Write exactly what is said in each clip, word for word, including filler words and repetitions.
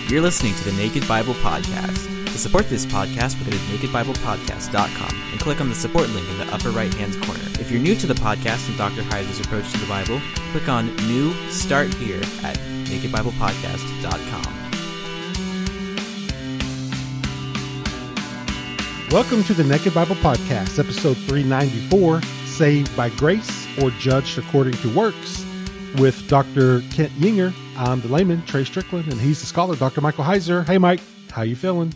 You're listening to the Naked Bible Podcast. To support this podcast, visit naked bible podcast dot com and click on the support link in the upper right-hand corner. If you're new to the podcast and Doctor Heiser's approach to the Bible, click on New Start Here at naked bible podcast dot com. Welcome to the Naked Bible Podcast, episode three ninety-four, Saved by Grace or Judged According to Works, with Doctor Kent Yinger. I'm the layman, Trey Strickland, and he's the scholar, Doctor Michael Heiser. Hey, Mike, how you feeling?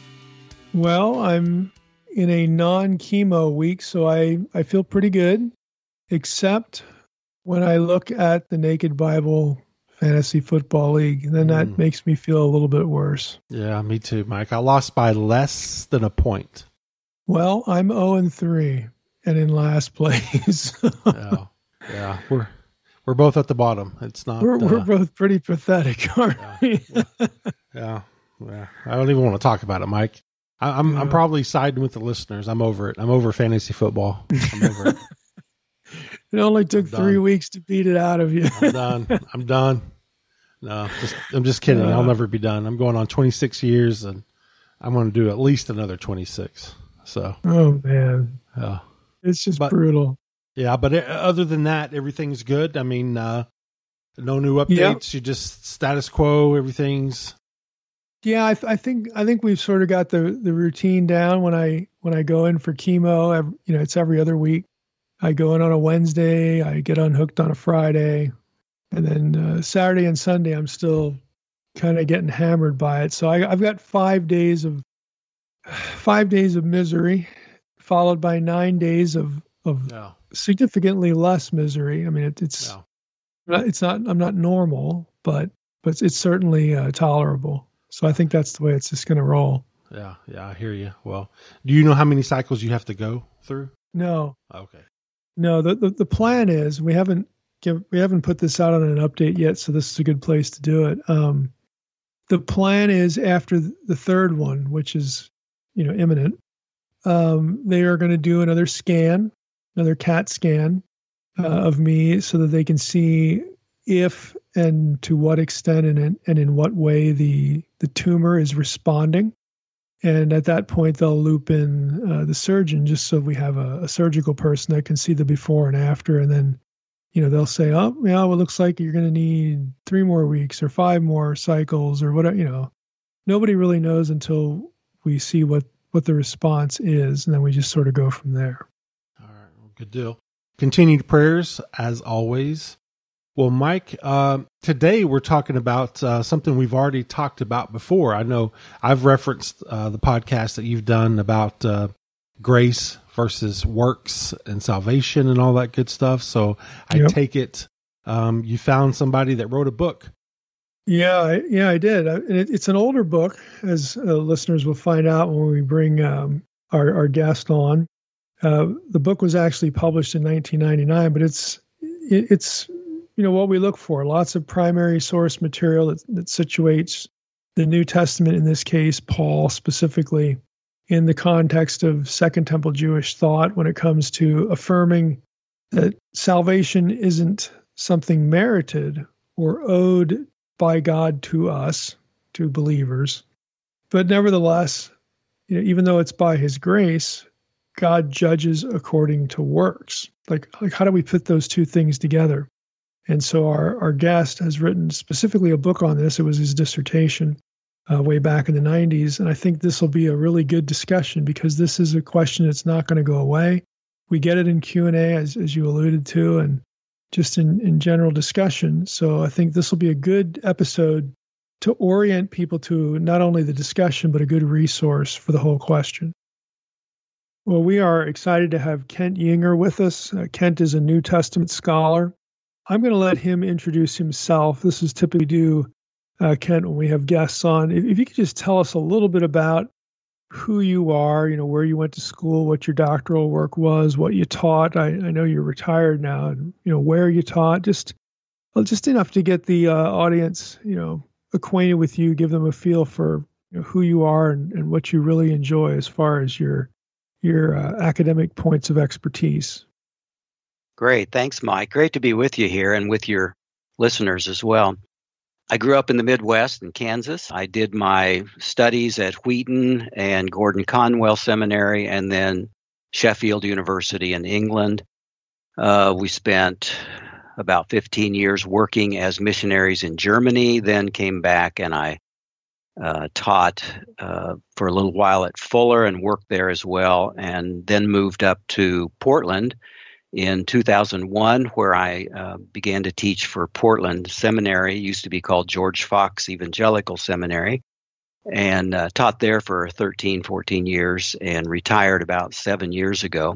Well, I'm in a non-chemo week, so I, I feel pretty good, except when I look at the Naked Bible Fantasy Football League, then that mm. makes me feel a little bit worse. Yeah, me too, Mike. I lost by less than a point. Well, I'm oh and three and in last place. yeah, yeah, we're we're both at the bottom. It's not. We're, uh, we're both pretty pathetic, aren't yeah, we? yeah, yeah. I don't even want to talk about it, Mike. I, I'm yeah. I'm probably siding with the listeners. I'm over it. I'm over fantasy football. I'm over it. It only took three weeks to beat it out of you. I'm done. I'm done. No, just, I'm just kidding. Uh, I'll never be done. I'm going on twenty-six years, and I'm going to do at least another twenty-six. So. Oh man. Yeah. It's just but, brutal. Yeah, but it, other than that, everything's good. I mean, uh, no new updates. Yep. You just status quo. Everything's. Yeah, I, th- I think I think we've sort of got the, the routine down. When I when I go in for chemo, every, you know, it's every other week. I go in on a Wednesday. I get unhooked on a Friday, and then uh, Saturday and Sunday I'm still kind of getting hammered by it. So I, I've got five days of five days of misery, followed by nine days of of no. significantly less misery. I mean, it, it's no. it's not I'm not normal, but but it's certainly uh, tolerable. So I think that's the way it's just going to roll. Yeah, yeah, I hear you. Well, do you know how many cycles you have to go through? No. Okay. No, the, the, the plan is we haven't give, we haven't put this out on an update yet, so this is a good place to do it. Um, the plan is after the third one, which is you know imminent, um, they are going to do another scan, another CAT scan uh, of me, so that they can see if and to what extent and in, and in what way the the tumor is responding. And at that point, they'll loop in uh, the surgeon just so we have a, a surgical person that can see the before and after. And then, you know, they'll say, oh, yeah, well, it looks like you're going to need three more weeks or five more cycles or whatever. You know, nobody really knows until we see what, what the response is. And then we just sort of go from there. All right. Well, good deal. Continued prayers, as always. Well, Mike, uh, today we're talking about uh, something we've already talked about before. I know I've referenced uh, the podcast that you've done about uh, grace versus works and salvation and all that good stuff. So I yep. take it um, you found somebody that wrote a book. Yeah, I, yeah, I did. I, it, it's an older book, as uh, listeners will find out when we bring um, our, our guest on. Uh, the book was actually published in nineteen ninety-nine, but it's it, it's you know what we look for: lots of primary source material that, that situates the New Testament, in this case, Paul specifically, in the context of Second Temple Jewish thought when it comes to affirming that salvation isn't something merited or owed by God to us, to believers, but nevertheless, you know, even though it's by His grace, God judges according to works. Like, like how do we put those two things together? And so our, our guest has written specifically a book on this. It was his dissertation uh, way back in the nineties. And I think this will be a really good discussion because this is a question that's not going to go away. We get it in Q and A, as, as you alluded to, and just in, in general discussion. So I think this will be a good episode to orient people to not only the discussion, but a good resource for the whole question. Well, we are excited to have Kent Yinger with us. Uh, Kent is a New Testament scholar. I'm going to let him introduce himself. This is typically do, uh, Kent, when we have guests on. If, if you could just tell us a little bit about who you are, you know, where you went to school, what your doctoral work was, what you taught. I, I know you're retired now, and, you know, where you taught, just, well, just enough to get the uh, audience, you know, acquainted with you, give them a feel for you know, who you are and, and what you really enjoy as far as your your uh, academic points of expertise. Great. Thanks, Mike. Great to be with you here and with your listeners as well. I grew up in the Midwest in Kansas. I did my studies at Wheaton and Gordon Conwell Seminary and then Sheffield University in England. Uh, we spent about fifteen years working as missionaries in Germany, then came back and I uh, taught uh, for a little while at Fuller and worked there as well, and then moved up to Portland in two thousand one, where I uh, began to teach for Portland Seminary. It used to be called George Fox Evangelical Seminary, and uh, taught there for thirteen, fourteen years and retired about seven years ago.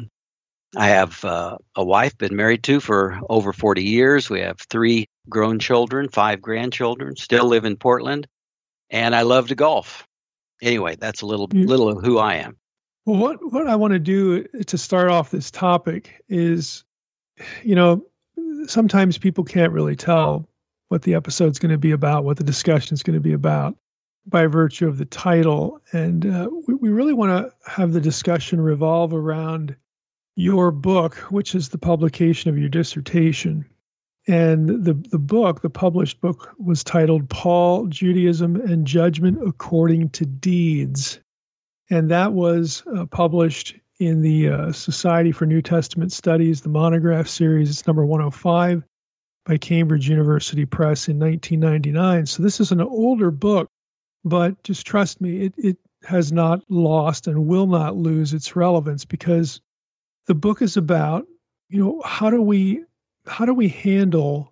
I have uh, a wife, been married to for over forty years. We have three grown children, five grandchildren, still live in Portland, and I love to golf. Anyway, that's a little, little of who I am. Well, what, what I want to do to start off this topic is, you know, sometimes people can't really tell what the episode's going to be about, what the discussion is going to be about by virtue of the title. And uh, we, we really want to have the discussion revolve around your book, which is the publication of your dissertation. And the, the book, the published book, was titled Paul, Judaism, and Judgment According to Deeds. And that was uh, published in the uh, Society for New Testament Studies, the monograph series. It's number one oh five by Cambridge University Press in nineteen ninety-nine. So this is an older book, but just trust me, it, it has not lost and will not lose its relevance, because the book is about, you know, how do we how do we handle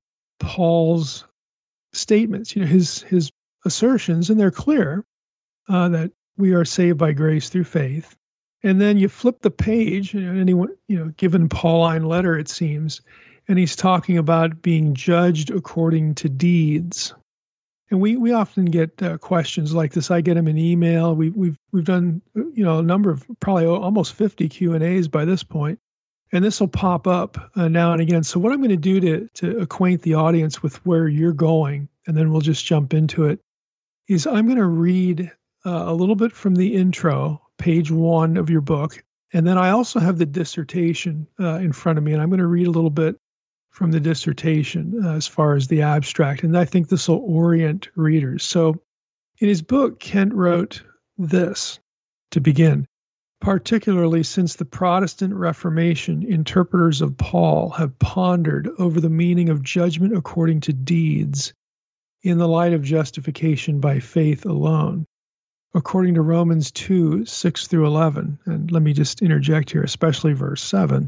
Paul's statements, you know, his his assertions, and they're clear uh, that we are saved by grace through faith. And then you flip the page, you know, anyone, you know, given Pauline letter, it seems, and he's talking about being judged according to deeds. And we we often get uh, questions like this. I get them in email. We, we've we've done, you know, a number of probably almost fifty Q and A's by this point, and this will pop up uh, now and again. So what I'm going to do to to acquaint the audience with where you're going, and then we'll just jump into it, is I'm going to read Uh, a little bit from the intro, page one of your book. And then I also have the dissertation uh, in front of me, and I'm going to read a little bit from the dissertation uh, as far as the abstract. And I think this will orient readers. So in his book, Kent wrote this to begin: particularly since the Protestant Reformation, interpreters of Paul have pondered over the meaning of judgment according to deeds in the light of justification by faith alone. According to Romans two, six through eleven, and let me just interject here, especially verse seven,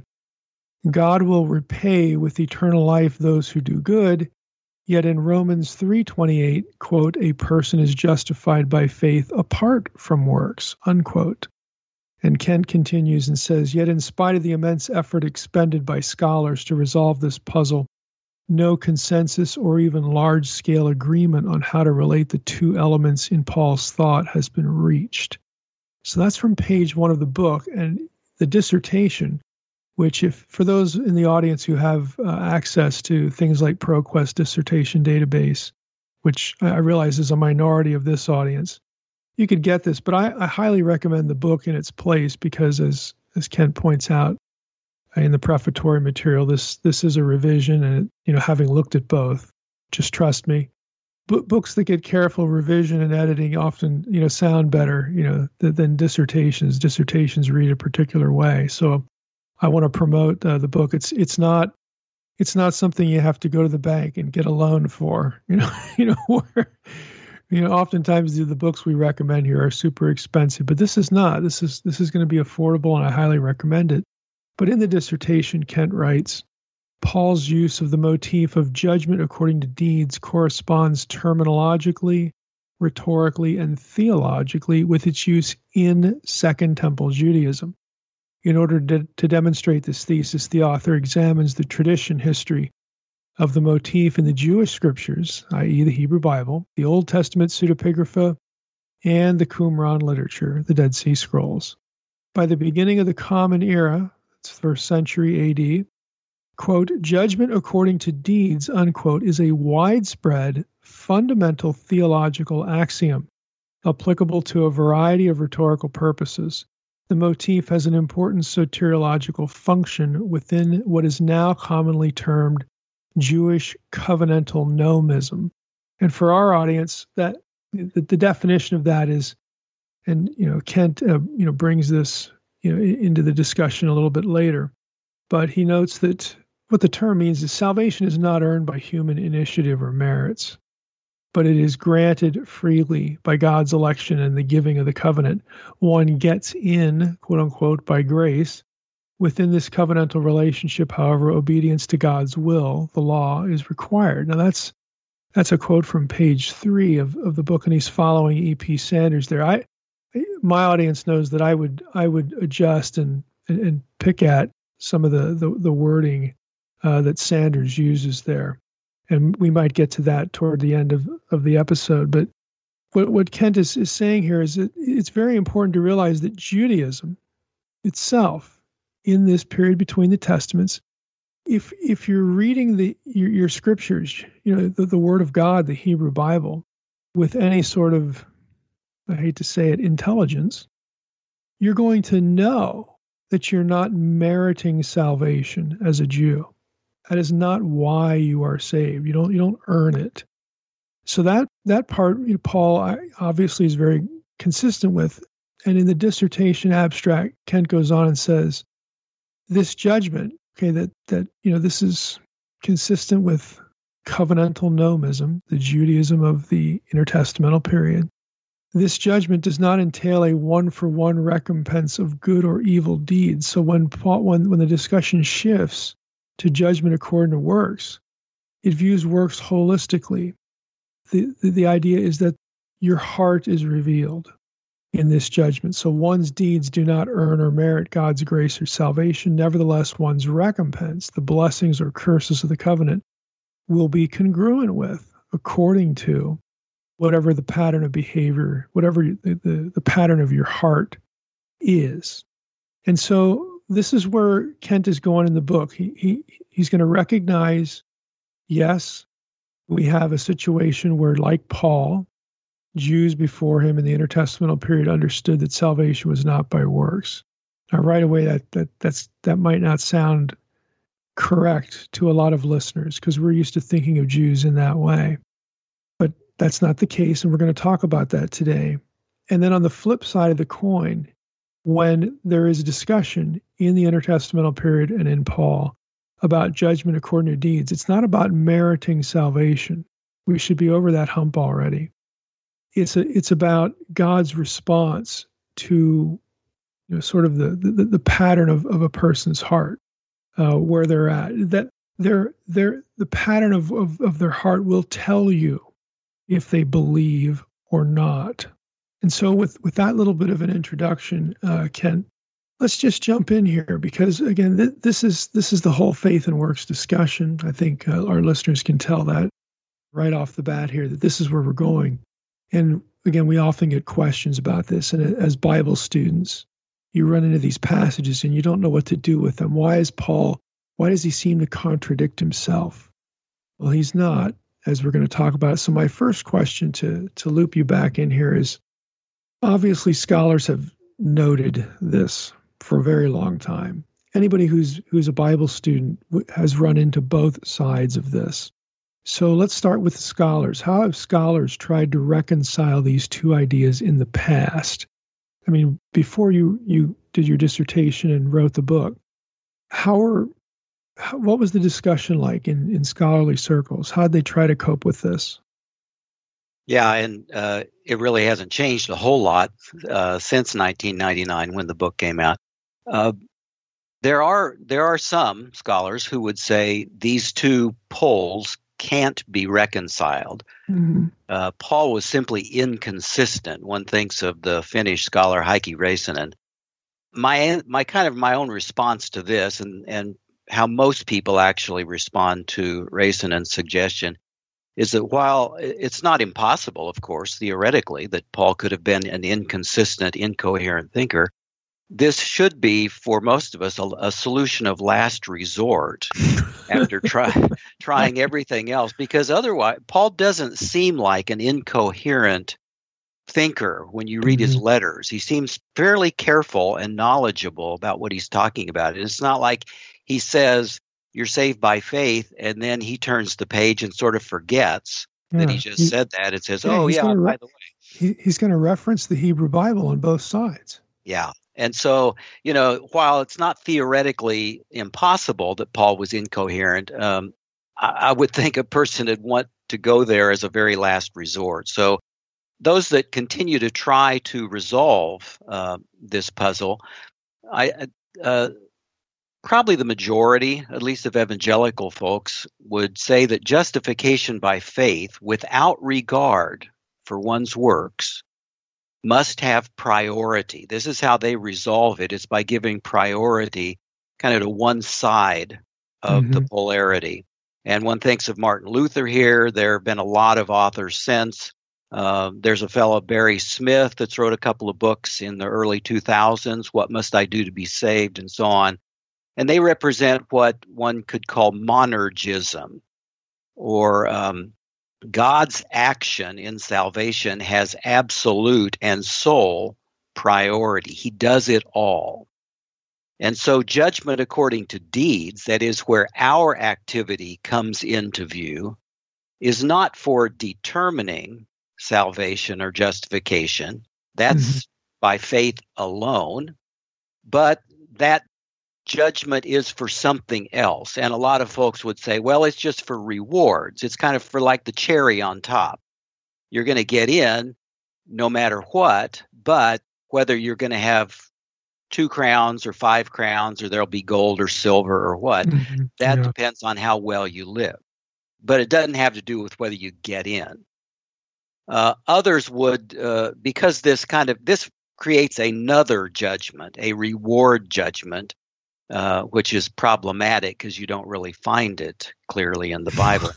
God will repay with eternal life those who do good, yet in Romans three twenty-eight, quote, a person is justified by faith apart from works, unquote. And Kent continues and says, yet in spite of the immense effort expended by scholars to resolve this puzzle, no consensus or even large-scale agreement on how to relate the two elements in Paul's thought has been reached. So that's from page one of the book. And the dissertation, which, if for those in the audience who have uh, access to things like ProQuest dissertation database, which I realize is a minority of this audience, you could get this. But I, I highly recommend the book in its place because, as as Kent points out in the prefatory material, this this is a revision, and, you know, having looked at both, just trust me, B- books that get careful revision and editing often, you know, sound better, you know, th- than dissertations. Dissertations read a particular way. So I want to promote uh, the book. It's it's not it's not something you have to go to the bank and get a loan for, you know, you know, where, you know, oftentimes the, the books we recommend here are super expensive, but this is not. This is this is going to be affordable, and I highly recommend it. But in the dissertation, Kent writes, Paul's use of the motif of judgment according to deeds corresponds terminologically, rhetorically, and theologically with its use in Second Temple Judaism. In order to, to demonstrate this thesis, the author examines the tradition history of the motif in the Jewish scriptures, that is the Hebrew Bible, the Old Testament pseudepigrapha, and the Qumran literature, the Dead Sea Scrolls. By the beginning of the Common Era, first century A D, quote, judgment according to deeds, unquote, is a widespread, fundamental theological axiom applicable to a variety of rhetorical purposes. The motif has an important soteriological function within what is now commonly termed Jewish covenantal nomism, And for our audience, that the, the definition of that is, and you know, Kent uh, you know brings this you know into the discussion a little bit later, but he notes that what the term means is salvation is not earned by human initiative or merits, but it is granted freely by God's election and the giving of the covenant. One gets in, quote unquote, by grace. Within this covenantal relationship, however, obedience to God's will, the law, is required. Now that's that's a quote from page three of, of the book, and he's following E P Sanders there. I my audience knows that I would I would adjust and and, and pick at some of the the, the wording uh, that Sanders uses there. And we might get to that toward the end of, of the episode. But what, what Kent is, is saying here is that it's very important to realize that Judaism itself, in this period between the Testaments, if if you're reading the your, your scriptures, you know, the, the Word of God, the Hebrew Bible, with any sort of, I hate to say it, intelligence, you're going to know that you're not meriting salvation as a Jew. That is not why you are saved. You don't you don't earn it. So that that part, you know, Paul obviously is very consistent with. And in the dissertation abstract, Kent goes on and says, this judgment, okay, that that you know this is consistent with covenantal nomism, the Judaism of the intertestamental period. This judgment does not entail a one-for-one recompense of good or evil deeds. So when Paul, when when the discussion shifts to judgment according to works, it views works holistically. The, the, the idea is that your heart is revealed in this judgment. So one's deeds do not earn or merit God's grace or salvation. Nevertheless, one's recompense, the blessings or curses of the covenant, will be congruent with, according to, whatever the pattern of behavior, whatever the, the, the pattern of your heart is. And so this is where Kent is going in the book. He, he he's going to recognize, yes, we have a situation where, like Paul, Jews before him in the intertestamental period understood that salvation was not by works. Now, right away, that that that's that might not sound correct to a lot of listeners because we're used to thinking of Jews in that way. But that's not the case, and we're going to talk about that today. And then on the flip side of the coin, when there is a discussion in the intertestamental period and in Paul about judgment according to deeds, it's not about meriting salvation. We should be over that hump already. It's a, it's about God's response to, you know, sort of the the, the pattern of, of a person's heart, uh, where they're at. That they're, they're, the pattern of, of, of their heart will tell you if they believe or not. And so with, with that little bit of an introduction, uh, Ken, let's just jump in here because, again, th- this is this is the whole faith and works discussion. I think uh, our listeners can tell that right off the bat here, that this is where we're going. And again, we often get questions about this. And as Bible students, you run into these passages and you don't know what to do with them. Why is Paul, why does he seem to contradict himself? Well, he's not, as we're going to talk about. So my first question to, to loop you back in here is, obviously scholars have noted this for a very long time. Anybody who's who's a Bible student has run into both sides of this. So let's start with the scholars. How have scholars tried to reconcile these two ideas in the past? I mean, before you, you did your dissertation and wrote the book, how are, how, what was the discussion like in, in scholarly circles? How did they try to cope with this? Yeah, and uh, it really hasn't changed a whole lot uh, since nineteen ninety-nine when the book came out. Uh, there are there are some scholars who would say these two poles can't be reconciled. Mm-hmm. Uh, Paul was simply inconsistent. One thinks of the Finnish scholar Heikki Räisänen. My my kind of my own response to this, and and how most people actually respond to Räisänen's suggestion, is that while it's not impossible, of course, theoretically, that Paul could have been an inconsistent, incoherent thinker, this should be, for most of us, a, a solution of last resort after try, trying everything else, because otherwise, Paul doesn't seem like an incoherent thinker when you read mm-hmm. his letters. He seems fairly careful and knowledgeable about what he's talking about. And it's not like he says, you're saved by faith, and then he turns the page and sort of forgets Yeah. Then he just he, said that. It says, yeah, oh, he's yeah, gonna by re- the way. he, he's going to reference the Hebrew Bible on both sides. Yeah. And so, you know, while it's not theoretically impossible that Paul was incoherent, um, I, I would think a person would want to go there as a very last resort. So those that continue to try to resolve uh, this puzzle, I uh, probably the majority, at least of evangelical folks, would say that justification by faith without regard for one's works must have priority. This is how they resolve it. It's by giving priority kind of to one side of mm-hmm. the polarity. And one thinks of Martin Luther here. There have been a lot of authors since. Uh, there's a fellow, Barry Smith, that's wrote a couple of books in the early two thousands, What Must I Do to Be Saved, and so on. And they represent what one could call monergism, or um, God's action in salvation has absolute and sole priority. He does it all. And so judgment according to deeds, that is where our activity comes into view, is not for determining salvation or justification. That's mm-hmm. by faith alone. But that judgment is for something else. And a lot of folks would say, well, it's just for rewards. It's kind of for like the cherry on top. You're going to get in no matter what, but whether you're going to have two crowns or five crowns, or there'll be gold or silver or what, mm-hmm. that yeah. depends on how well you live. But it doesn't have to do with whether you get in. Uh, others would, uh, because this kind of, this creates another judgment, a reward judgment, Uh, which is problematic because you don't really find it clearly in the Bible.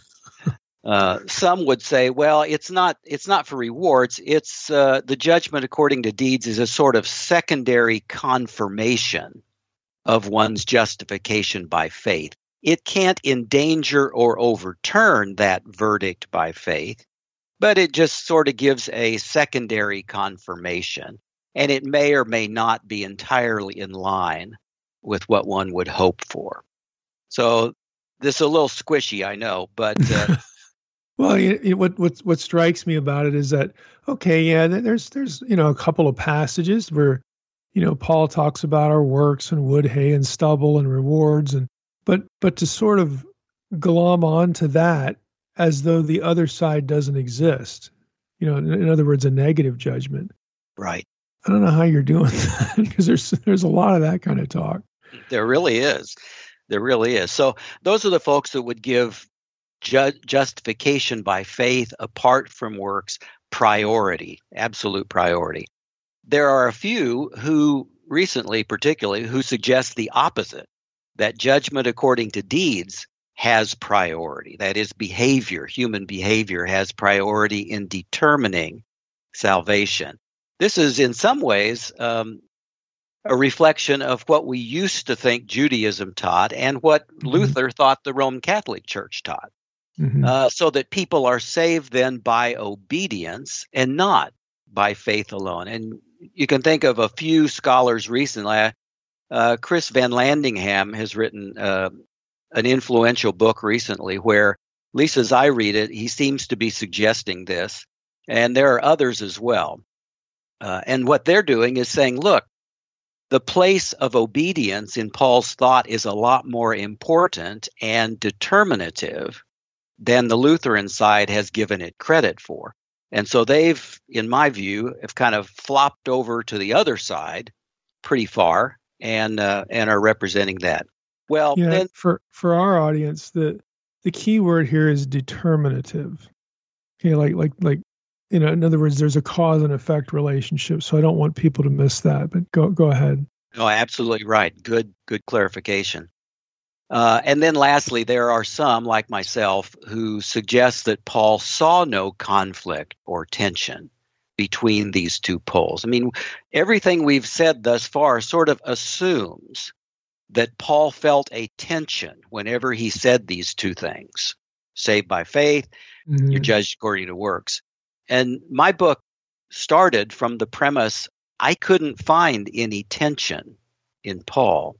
uh, some would say, well, it's not it's not for rewards. It's uh, the judgment according to deeds is a sort of secondary confirmation of one's justification by faith. It can't endanger or overturn that verdict by faith, but it just sort of gives a secondary confirmation, and it may or may not be entirely in line with what one would hope for. So this is a little squishy, I know, but uh, well, it, it, what what what strikes me about it is that okay, yeah, there's there's you know a couple of passages where you know Paul talks about our works and wood, hay, and stubble and rewards, and but but to sort of glom onto that as though the other side doesn't exist, you know, in, in other words, a negative judgment. Right. I don't know how you're doing that because there's there's a lot of that kind of talk. There really is. There really is. So those are the folks that would give ju- justification by faith apart from works priority, absolute priority. There are a few who recently, particularly, who suggest the opposite, that judgment according to deeds has priority. That is, behavior, human behavior has priority in determining salvation. This is in some ways um, a reflection of what we used to think Judaism taught and what mm-hmm. Luther thought the Roman Catholic Church taught. Mm-hmm. Uh, so that people are saved then by obedience and not by faith alone. And you can think of a few scholars recently. Uh, Chris Van Landingham has written uh, an influential book recently where, at least as I read it, he seems to be suggesting this. And there are others as well. Uh, and what they're doing is saying, look, the place of obedience in Paul's thought is a lot more important and determinative than the Lutheran side has given it credit for. And so they've, in my view, have kind of flopped over to the other side pretty far and uh, and are representing that. Well, yeah, then, for for our audience, the the key word here is determinative. Okay, like like like. You know, in other words, there's a cause and effect relationship. So I don't want people to miss that. But go go ahead. No, absolutely right. Good good clarification. Uh, and then lastly, there are some, like myself, who suggest that Paul saw no conflict or tension between these two poles. I mean, everything we've said thus far sort of assumes that Paul felt a tension whenever he said these two things. Saved by faith, mm-hmm. you're judged according to works. And my book started from the premise I couldn't find any tension in Paul.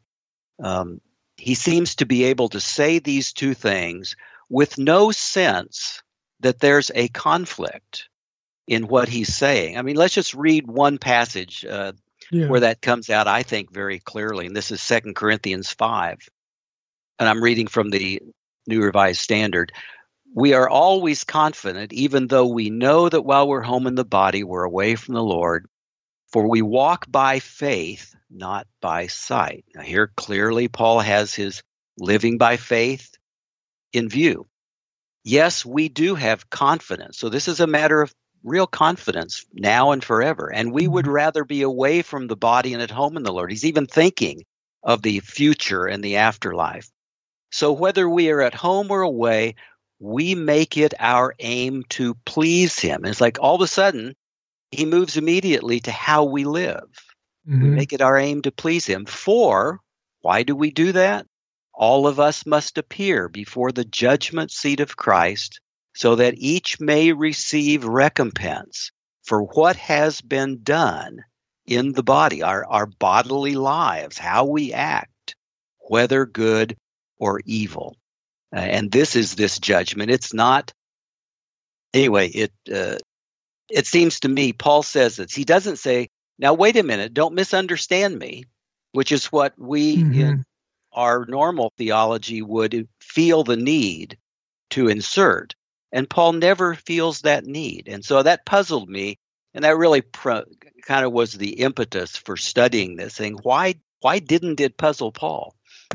Um, he seems to be able to say these two things with no sense that there's a conflict in what he's saying. I mean, let's just read one passage uh, yeah. where that comes out, I think, very clearly. And this is Second Corinthians five. And I'm reading from the New Revised Standard. We are always confident, even though we know that while we're home in the body, we're away from the Lord. For we walk by faith, not by sight. Now here clearly Paul has his living by faith in view. Yes, we do have confidence. So this is a matter of real confidence now and forever. And we would rather be away from the body and at home in the Lord. He's even thinking of the future and the afterlife. So whether we are at home or away, we make it our aim to please him. And it's like all of a sudden, he moves immediately to how we live. Mm-hmm. We make it our aim to please him. For, why do we do that? All of us must appear before the judgment seat of Christ, so that each may receive recompense for what has been done in the body, our, our bodily lives, how we act, whether good or evil. Uh, and this is this judgment. It's not, anyway, it uh, it seems to me, Paul says this. He doesn't say, now wait a minute, don't misunderstand me, which is what we mm-hmm. in our normal theology would feel the need to insert. And Paul never feels that need. And so that puzzled me. And that really pro- kind of was the impetus for studying this thing. Why, why didn't it puzzle Paul?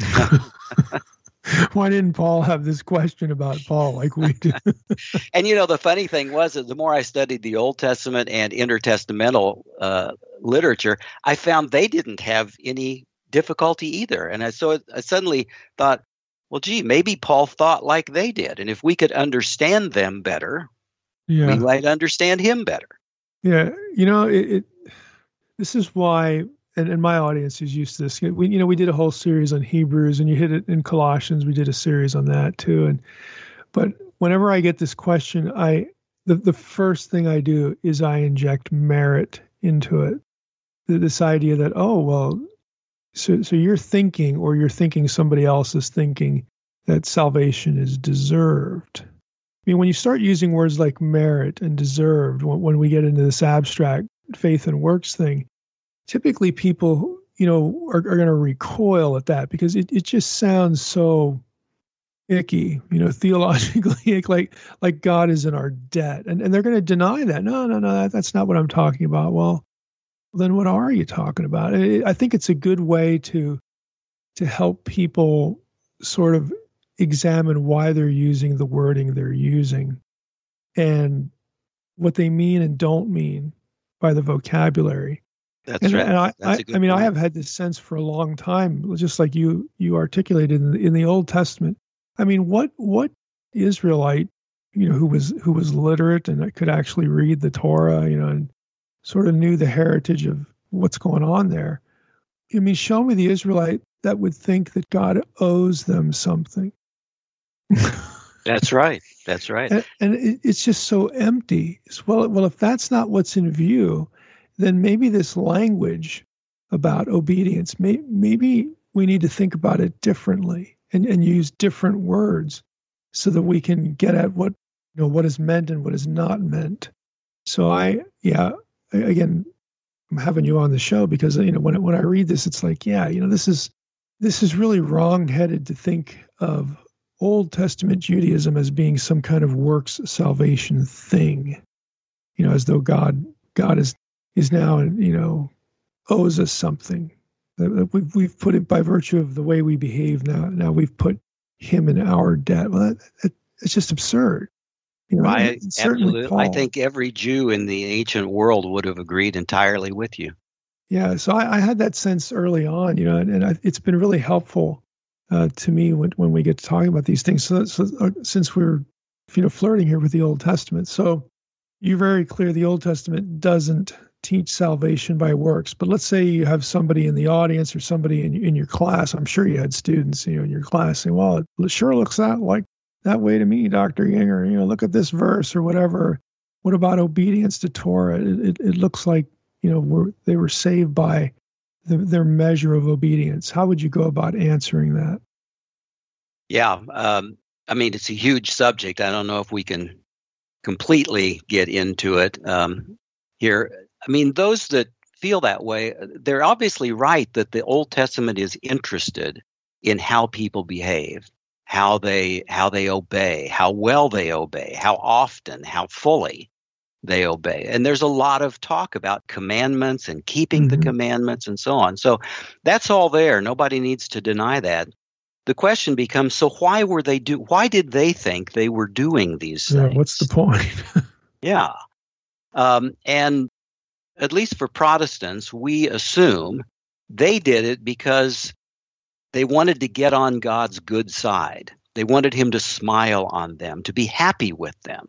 Why didn't Paul have this question about Paul like we do? And, you know, the funny thing was that the more I studied the Old Testament and intertestamental uh, literature, I found they didn't have any difficulty either. And I, so I suddenly thought, well, gee, maybe Paul thought like they did. And if we could understand them better, yeah. we might understand him better. Yeah. You know, it, it this is why, and, and my audience is used to this. We, you know, we did a whole series on Hebrews, and you hit it in Colossians. We did a series on that too. And, but whenever I get this question, I, the, the first thing I do is I inject merit into it. This idea that, oh, well, So, so you're thinking, or you're thinking somebody else is thinking that salvation is deserved. I mean, when you start using words like merit and deserved, when, when we get into this abstract faith and works thing, typically people, you know, are, are going to recoil at that because it, it just sounds so icky, you know, theologically, like like God is in our debt, and and they're going to deny that. No, no, no, that, that's not what I'm talking about. Well. Then what are you talking about? I think it's a good way to to help people sort of examine why they're using the wording they're using and what they mean and don't mean by the vocabulary. That's and, right. And I, That's I, I mean, point. I have had this sense for a long time, just like you you articulated in the, in the Old Testament. I mean, what what Israelite, you know, who was who was literate and could actually read the Torah, you know, and sort of knew the heritage of what's going on there. I mean, show me the Israelite that would think that God owes them something. That's right. That's right. And, and it, it's just so empty. It's, well, well, if that's not what's in view, then maybe this language about obedience, may, maybe we need to think about it differently and, and use different words so that we can get at what, you know, what is meant and what is not meant. So I, yeah, again, I'm having you on the show because, you know, when when I read this, it's like, yeah, you know, this is this is really wrong-headed to think of Old Testament Judaism as being some kind of works salvation thing, you know, as though God God is is now, you know, owes us something. We've we've put it by virtue of the way we behave now. Now we've put him in our debt. Well, that, that, it's just absurd. You know, I, absolutely. I think every Jew in the ancient world would have agreed entirely with you. Yeah, so I, I had that sense early on, you know, and, and I, it's been really helpful uh, to me when, when we get to talking about these things. So, so uh, since we're, you know, flirting here with the Old Testament, so you're very clear the Old Testament doesn't teach salvation by works. But let's say you have somebody in the audience or somebody in in your class. I'm sure you had students, you know, in your class saying, "Well, it sure looks that like." That way to me, Doctor Yinger, you know, look at this verse or whatever. What about obedience to Torah? It, it, it looks like, you know, we're, they were saved by the, their measure of obedience. How would you go about answering that? Yeah, um, I mean, it's a huge subject. I don't know if we can completely get into it um, here. I mean, those that feel that way, they're obviously right that the Old Testament is interested in how people behave, how they how they obey, how well they obey, how often, how fully they obey. And there's a lot of talk about commandments and keeping mm-hmm. the commandments and so on. So that's all there. Nobody needs to deny that. The question becomes, so why were they do why did they think they were doing these things? Yeah, what's the point? yeah. Um, and at least for Protestants, we assume they did it because they wanted to get on God's good side. They wanted him to smile on them, to be happy with them.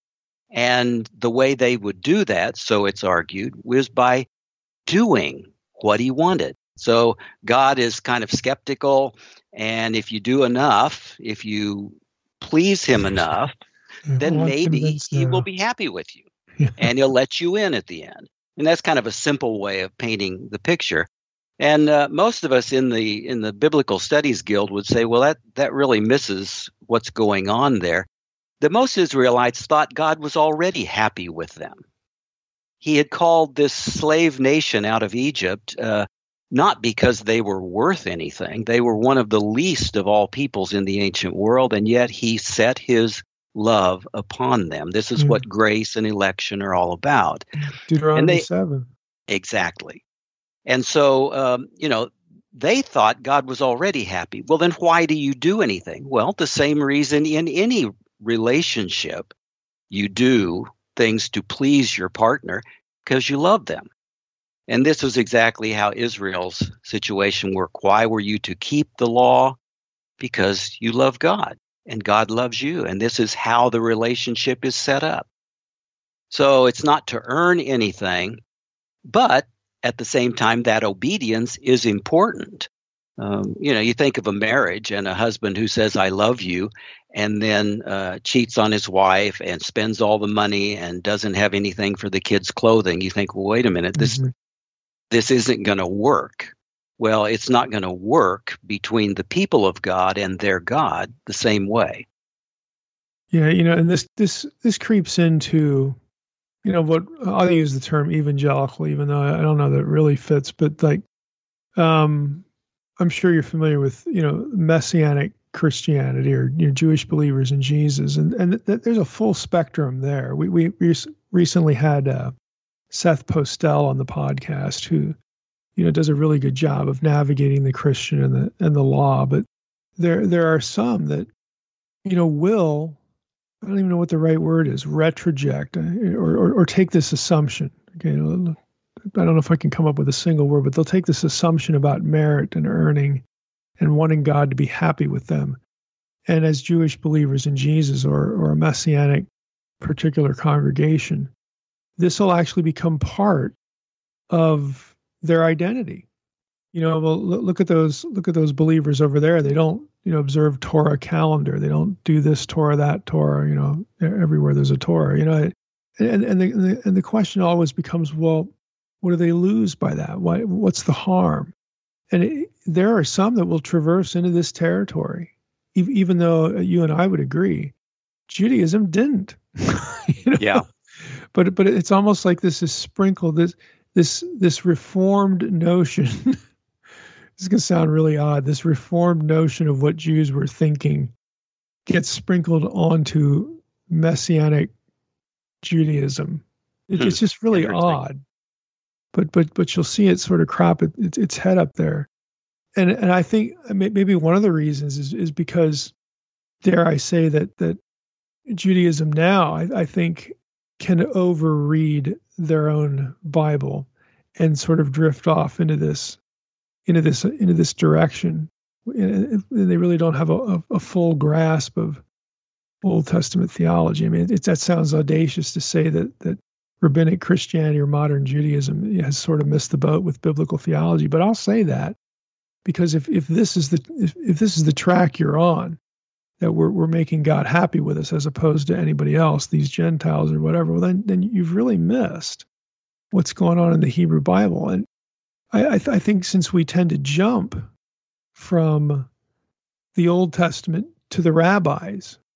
And the way they would do that, so it's argued, was by doing what he wanted. So God is kind of skeptical, and if you do enough, if you please him enough, then well, maybe he now. will be happy with you, and he'll let you in at the end. And that's kind of a simple way of painting the picture. And uh, most of us in the in the Biblical Studies Guild would say, well, that that really misses what's going on there. That most Israelites thought God was already happy with them. He had called this slave nation out of Egypt uh, not because they were worth anything. They were one of the least of all peoples in the ancient world, and yet he set his love upon them. This is mm. what grace and election are all about. Deuteronomy seven. Exactly. And so, um, you know, they thought God was already happy. Well, then why do you do anything? Well, the same reason in any relationship, you do things to please your partner because you love them. And this was exactly how Israel's situation worked. Why were you to keep the law? Because you love God and God loves you. And this is how the relationship is set up. So it's not to earn anything, but at the same time, that obedience is important. Um, you know, you think of a marriage and a husband who says, I love you, and then uh, cheats on his wife and spends all the money and doesn't have anything for the kids' clothing. You think, well, wait a minute, this mm-hmm. this isn't going to work. Well, it's not going to work between the people of God and their God the same way. Yeah, you know, and this this this creeps into, you know, what I'll use the term evangelical, even though I don't know that it really fits, but like, um, I'm sure you're familiar with, you know, Messianic Christianity or you know, Jewish believers in Jesus, and and th- there's a full spectrum there. We we, we recently had uh, Seth Postel on the podcast, who, you know, does a really good job of navigating the Christian and the and the law. But there there are some that, you know, will, I don't even know what the right word is, retroject or or, or take this assumption. Okay, you know, I don't know if I can come up with a single word, but they'll take this assumption about merit and earning and wanting God to be happy with them. And as Jewish believers in Jesus or, or a Messianic particular congregation, this will actually become part of their identity. You know, well, look at those, look at those believers over there. They don't, you know, observe Torah calendar. They don't do this Torah, that Torah, you know, everywhere there's a Torah, you know, and, and the, and the question always becomes, well, what do they lose by that? Why, what's the harm? And it, there are some that will traverse into this territory, e- even though you and I would agree, Judaism didn't. you know? Yeah. But but it's almost like this is sprinkled, this this this reformed notion. This is going to sound really odd. This reformed notion of what Jews were thinking gets sprinkled onto Messianic Judaism. It, hmm. It's just really odd. But but but you'll see it sort of crop it, its its head up there, and and I think maybe one of the reasons is is because, dare I say that that Judaism now I, I think can overread their own Bible and sort of drift off into this into this into this direction, and they really don't have a, a full grasp of Old Testament theology. I mean, it's that sounds audacious to say that that. Rabbinic Christianity or modern Judaism has sort of missed the boat with biblical theology, but I'll say that because if, if this is the if, if this is the track you're on, that we're we're making God happy with us as opposed to anybody else, these Gentiles or whatever, well then then you've really missed what's going on in the Hebrew Bible. And I I, th- I think since we tend to jump from the Old Testament to the rabbis,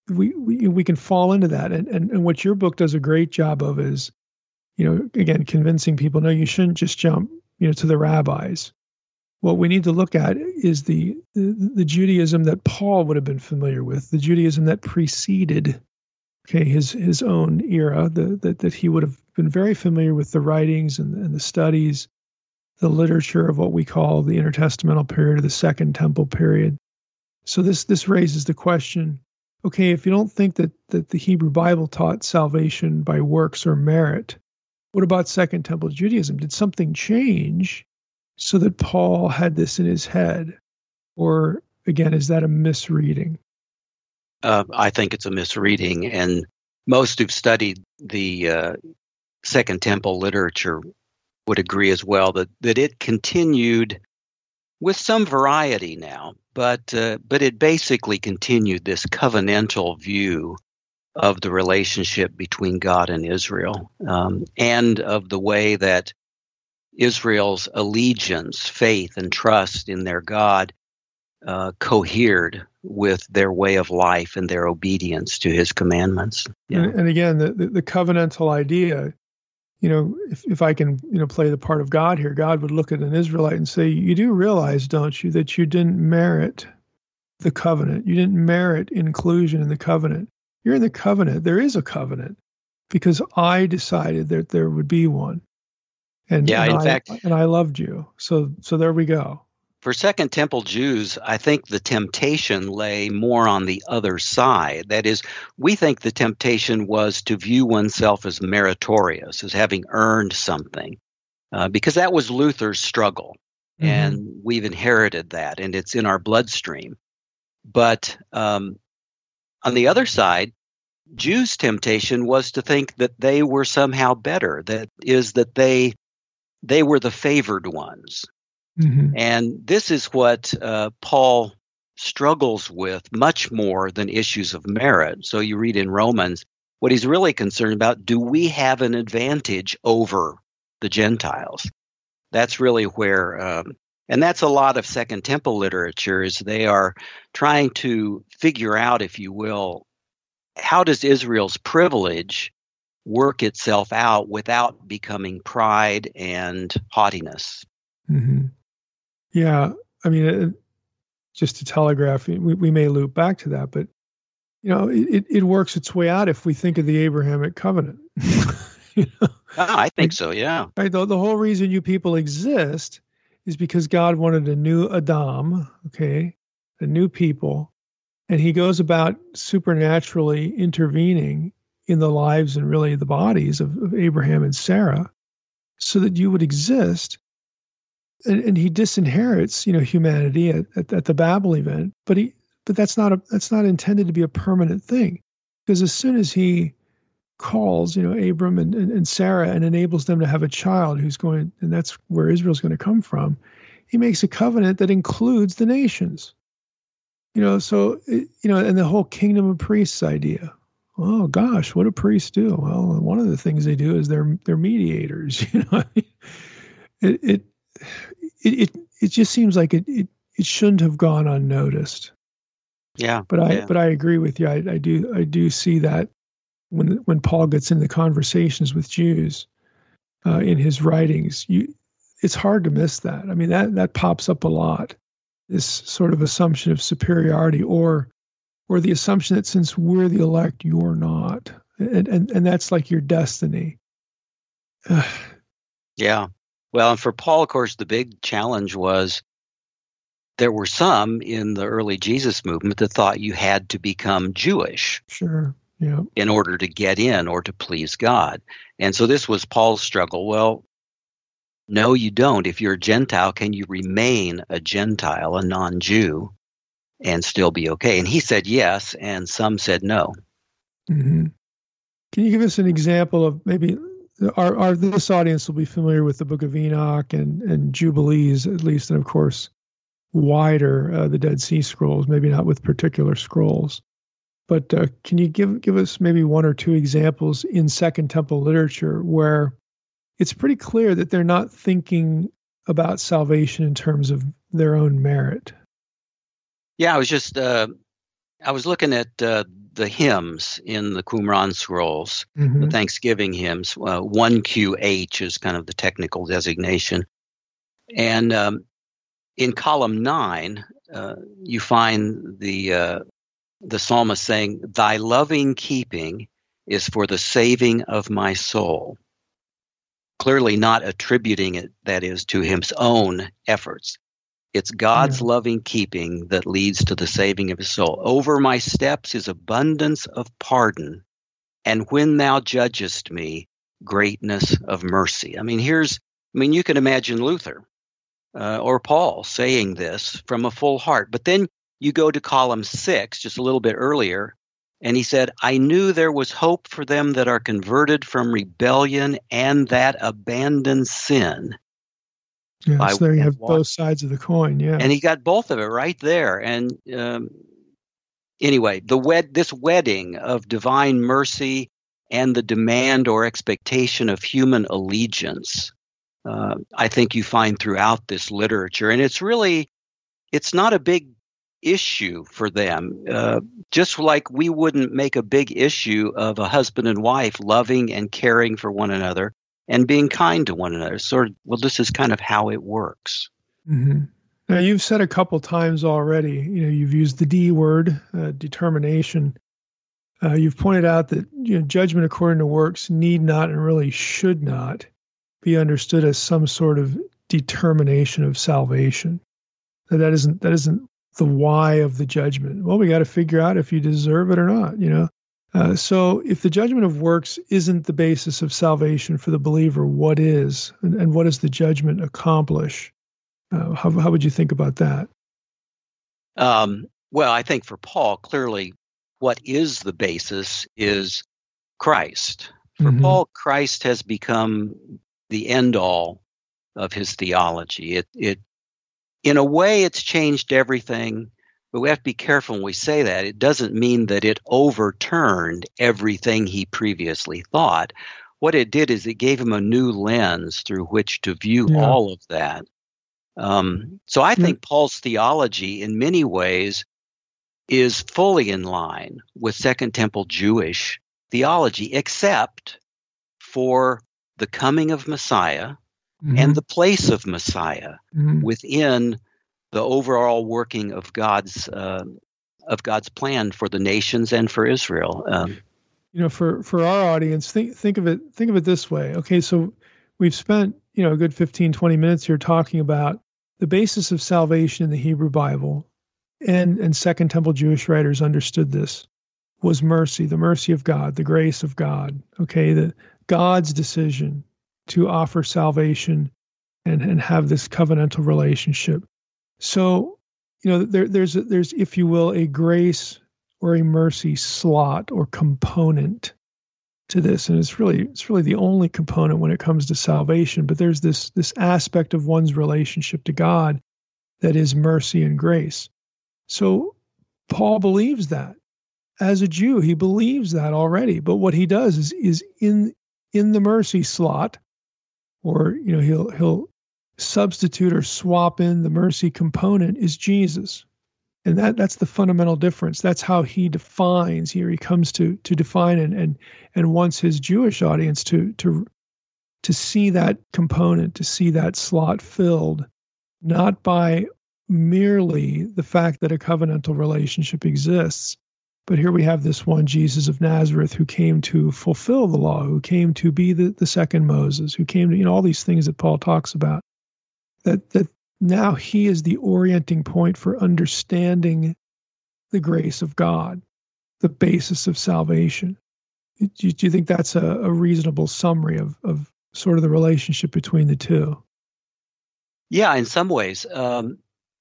we, we we can fall into that. And, and and what your book does a great job of is, you know, again, convincing people, no, you shouldn't just jump, you know, to the rabbis. What we need to look at is the, the the Judaism that Paul would have been familiar with, the Judaism that preceded, okay, his his own era, the, that that he would have been very familiar with the writings and, and the studies, the literature of what we call the intertestamental period or the Second Temple period. So this this raises the question, okay, if you don't think that, that the Hebrew Bible taught salvation by works or merit, what about Second Temple Judaism? Did something change so that Paul had this in his head? Or, again, is that a misreading? Uh, I think it's a misreading, and most who've studied the uh, Second Temple literature would agree as well that, that it continued with some variety now, but uh, but it basically continued this covenantal view of the relationship between God and Israel, um, and of the way that Israel's allegiance, faith, and trust in their God uh, cohered with their way of life and their obedience to his commandments. Yeah. And, and again, the, the, the covenantal idea, you know, if, if I can, you know, play the part of God here, God would look at an Israelite and say, you do realize, don't you, that you didn't merit the covenant. You didn't merit inclusion in the covenant. You're in the covenant. There is a covenant because I decided that there would be one. And, yeah, and in I, fact, and I loved you. So, so there we go. For Second Temple Jews, I think the temptation lay more on the other side. That is, we think the temptation was to view oneself as meritorious, as having earned something, uh, because that was Luther's struggle, mm-hmm. and we've inherited that, and it's in our bloodstream. But um, on the other side, Jews' temptation was to think that they were somehow better, that is, that they they were the favored ones. Mm-hmm. And this is what uh, Paul struggles with much more than issues of merit. So you read in Romans, what he's really concerned about, do we have an advantage over the Gentiles? That's really where, um, and that's a lot of Second Temple literature, is they are trying to figure out, if you will, how does Israel's privilege work itself out without becoming pride and haughtiness? Mm-hmm. Yeah, I mean, it, just to telegraph, we, we may loop back to that, but you know, it, it works its way out if we think of the Abrahamic covenant. you know? Oh, I think so, yeah. Right. The, the whole reason you people exist is because God wanted a new Adam, okay, a new people, and he goes about supernaturally intervening in the lives and really the bodies of, of Abraham and Sarah so that you would exist. And, and he disinherits, you know, humanity at, at, at the Babel event, but he, but that's not a, that's not intended to be a permanent thing, because as soon as he calls, you know, Abram and, and, and Sarah and enables them to have a child who's going, and that's where Israel's going to come from, he makes a covenant that includes the nations, you know. So, you know, and the whole kingdom of priests idea. Oh gosh, what do priests do? Well, one of the things they do is they're they're mediators. You know, it it. It, it it just seems like it, it it shouldn't have gone unnoticed. Yeah, but I yeah. but I agree with you. I, I do I do see that when when Paul gets into conversations with Jews uh, in his writings, you it's hard to miss that. I mean, that that pops up a lot. This sort of assumption of superiority, or or the assumption that since we're the elect, you're not, and and and that's like your destiny. yeah. Well, and for Paul, of course, the big challenge was there were some in the early Jesus movement that thought you had to become Jewish. Sure. Yeah. In order to get in or to please God. And so this was Paul's struggle. Well, no, you don't. If you're a Gentile, can you remain a Gentile, a non-Jew, and still be okay? And he said yes, and some said no. Mm-hmm. Can you give us an example of maybe our, our this audience will be familiar with the Book of Enoch and, and Jubilees, at least, and of course, wider, uh, the Dead Sea Scrolls, maybe not with particular scrolls. But uh, can you give give us maybe one or two examples in Second Temple literature where it's pretty clear that they're not thinking about salvation in terms of their own merit? Yeah, I was just uh, I was looking at uh, the hymns in the Qumran scrolls, Mm-hmm. the Thanksgiving hymns. Uh, one Q H is kind of the technical designation. And um, in column nine, uh, you find the uh, the psalmist saying, "Thy loving keeping is for the saving of my soul." Clearly not attributing it, that is, to his own efforts. It's God's Yeah. loving keeping that leads to the saving of his soul. Over my steps is abundance of pardon, and when thou judgest me, greatness of mercy. I mean, here's, I mean, you can imagine Luther uh, or Paul saying this from a full heart. But then you go to column six, just a little bit earlier, and he said, I knew there was hope for them that are converted from rebellion and that abandon sin. Yeah, By- so there you have and walk- both sides of the coin. Yeah. And he got both of it right there. And um, anyway, the wed- this wedding of divine mercy and the demand or expectation of human allegiance, uh, I think you find throughout this literature. And it's really, it's not a big issue for them. Uh, just like we wouldn't make a big issue of a husband and wife loving and caring for one another and being kind to one another. Sort of, well, this is kind of how it works. Mm-hmm. Now, you've said a couple times already, you know, you've used the D word, uh, determination. Uh, you've pointed out that, you know, judgment according to works need not and really should not be understood as some sort of determination of salvation. That that isn't that isn't the why of the judgment. Well, we got to figure out if you deserve it or not, you know. Uh, so if the judgment of works isn't the basis of salvation for the believer, what is? And, and what does the judgment accomplish? Uh, how, how would you think about that? Um, well, I think for Paul, clearly what is the basis is Christ. For Mhm. Paul, Christ has become the end-all of his theology. It, it, in a way, it's changed everything, but we have to be careful when we say that. It doesn't mean that it overturned everything he previously thought. What it did is it gave him a new lens through which to view Yeah. all of that. Um, so I think Paul's theology, in many ways, is fully in line with Second Temple Jewish theology, except for the coming of Messiah Mhm. and the place of Messiah Mhm. within the overall working of God's uh, of God's plan for the nations and for Israel. Um, You know, for for our audience, think think of it think of it this way. Okay, so we've spent, you know, a good fifteen, twenty minutes here talking about the basis of salvation in the Hebrew Bible, and and Second Temple Jewish writers understood this, was mercy, the mercy of God, the grace of God. Okay, the God's decision to offer salvation and and have this covenantal relationship. So, you know, there there's a, there's, if you will, a grace or a mercy slot or component to this, and it's really it's really the only component when it comes to salvation. But there's this this aspect of one's relationship to God that is mercy and grace. So Paul believes that. As a Jew, he believes that already. But what he does is is in in the mercy slot, or you know, he'll he'll substitute or swap in the mercy component is Jesus. And that that's the fundamental difference. That's how he defines here. He comes to to define and and and wants his Jewish audience to to to see that component, to see that slot filled, not by merely the fact that a covenantal relationship exists, but here we have this one Jesus of Nazareth who came to fulfill the law, who came to be the, the second Moses, who came to, you know, all these things that Paul talks about. That that now he is the orienting point for understanding the grace of God, the basis of salvation. Do you, do you think that's a, a reasonable summary of, of sort of the relationship between the two? yeah, in some ways. Um,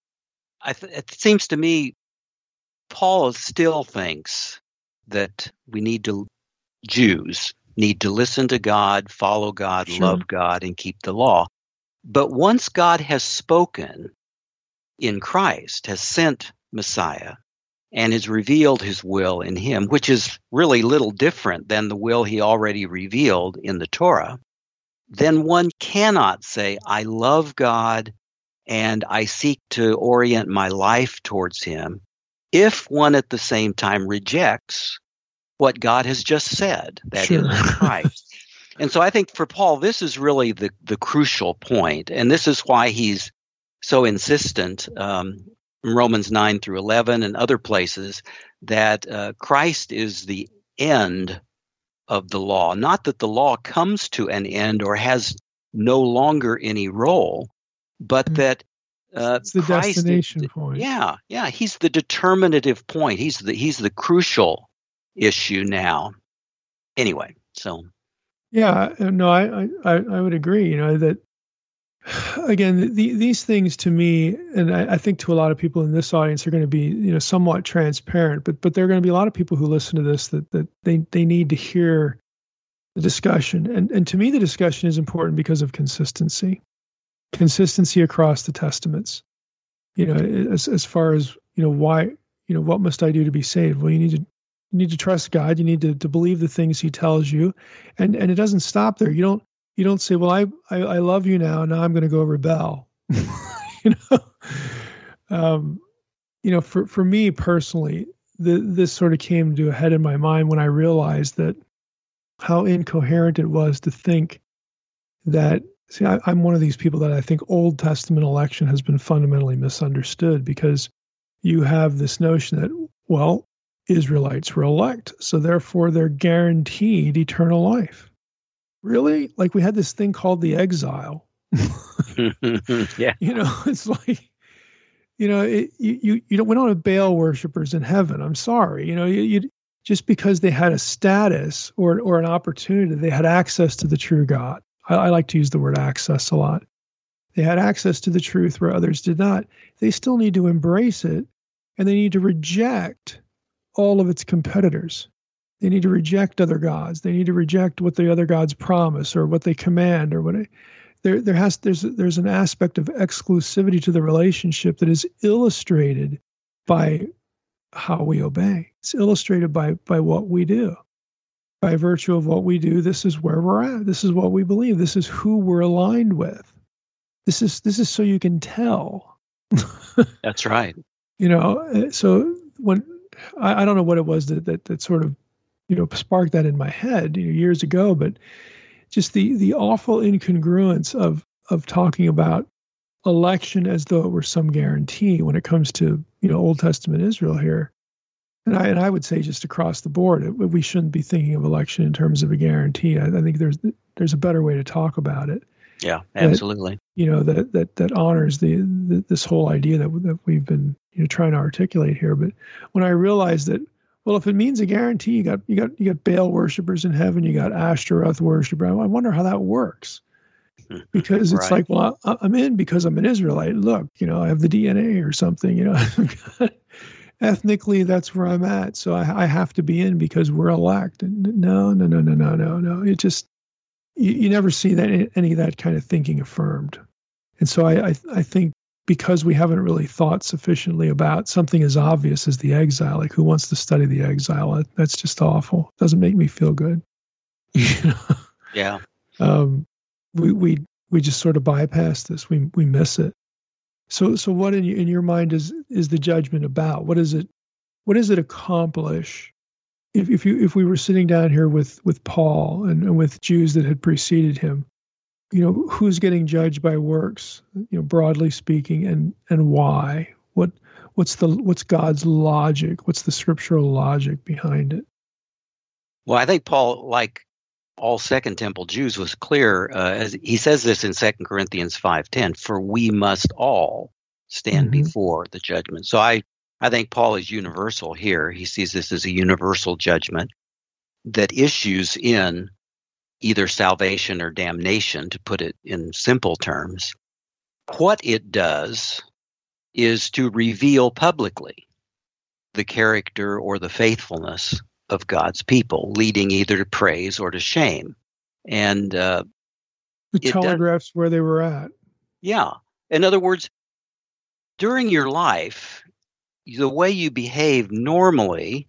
I th- it seems to me Paul still thinks that we need to, Jews need to listen to God, follow God, Sure. love God, and keep the law. But once God has spoken in Christ, has sent Messiah, and has revealed his will in him, which is really little different than the will he already revealed in the Torah, then one cannot say, I love God and I seek to orient my life towards him, if one at the same time rejects what God has just said, that Sure. is Christ. And so I think for Paul, this is really the, the crucial point, and this is why he's so insistent um, in Romans nine through eleven and other places that uh, Christ is the end of the law. Not that the law comes to an end or has no longer any role, but Mm. that uh, It's the Christ destination is, point. Yeah, yeah, he's the determinative point. He's the he's the crucial issue now. Anyway, so Yeah, uh, no, I, I, I I would agree. You know that again, the, these things to me, and I, I think to a lot of people in this audience are going to be, you know, somewhat transparent. But but there are going to be a lot of people who listen to this that that they they need to hear the discussion. And and to me, the discussion is important because of consistency, consistency across the Testaments. You know, as as far as you know, why you know what must I do to be saved? Well, you need to you need to trust God. You need to, to believe the things He tells you, and and it doesn't stop there. You don't you don't say, well, I I, I love you now. Now I'm going to go rebel. you know, um, you know, for for me personally, the, this sort of came to a head in my mind when I realized that how incoherent it was to think that. See, I, I'm one of these people that I think Old Testament election has been fundamentally misunderstood, because you have this notion that, well, Israelites were elect, so therefore they're guaranteed eternal life. Really? Like we had this thing called the exile. yeah, You know, it's like, you know, it, you, you, you don't, we don't have Baal worshipers in heaven. I'm sorry. You know, you, you just because they had a status or, or an opportunity, they had access to the true God. I, I like to use the word access a lot. They had access to the truth where others did not. They still need to embrace it, and they need to reject all of its competitors. They need to reject other gods. They need to reject what the other gods promise or what they command or what. It, there, there has there's there's an aspect of exclusivity to the relationship that is illustrated by how we obey. It's illustrated by by what we do. By virtue of what we do, this is where we're at. This is what we believe. This is who we're aligned with. This is this is so you can tell. that's right. You know, so when I, I don't know what it was that, that that sort of, you know, sparked that in my head, you know, years ago, but just the the awful incongruence of of talking about election as though it were some guarantee when it comes to, you know, Old Testament Israel here. And I and I would say just across the board, it, we shouldn't be thinking of election in terms of a guarantee. I, I think there's there's a better way to talk about it. Yeah, absolutely. That, you know, that that that honors the, the this whole idea that that we've been, you know, trying to articulate here. But when I realized that, well, if it means a guarantee, you got you got you got Baal worshipers in heaven, you got Ashtaroth worshipers. I wonder how that works. Because it's right. like, well, I, I'm in because I'm an Israelite. Look, you know, I have the D N A or something. You know. Ethnically, that's where I'm at. So I, I have to be in because we're elect. No, no, no, no, no, no, no. It just, you, you never see that any of that kind of thinking affirmed. And so I, I, I think because we haven't really thought sufficiently about something as obvious as the exile, like who wants to study the exile? That's just awful. It doesn't make me feel good. You know? Yeah. Um, we, we, we just sort of bypass this. We, we miss it. So, so what in your, in your mind is is the judgment about? What is it? What does it accomplish? If if you if we were sitting down here with with Paul and, and with Jews that had preceded him, you know, who's getting judged by works? You know, broadly speaking, and and why? What what's the what's God's logic? What's the scriptural logic behind it? Well, I think Paul, like all Second Temple Jews, was clear. Uh, as he says this in Second Corinthians five ten, for we must all stand Mhm. before the judgment. So I, I think Paul is universal here. He sees this as a universal judgment that issues in either salvation or damnation, to put it in simple terms. What it does is to reveal publicly the character or the faithfulness of God's people, leading either to praise or to shame. And uh, It It does- telegraphs where they were at. yeah, in other words, during your life, the way you behave normally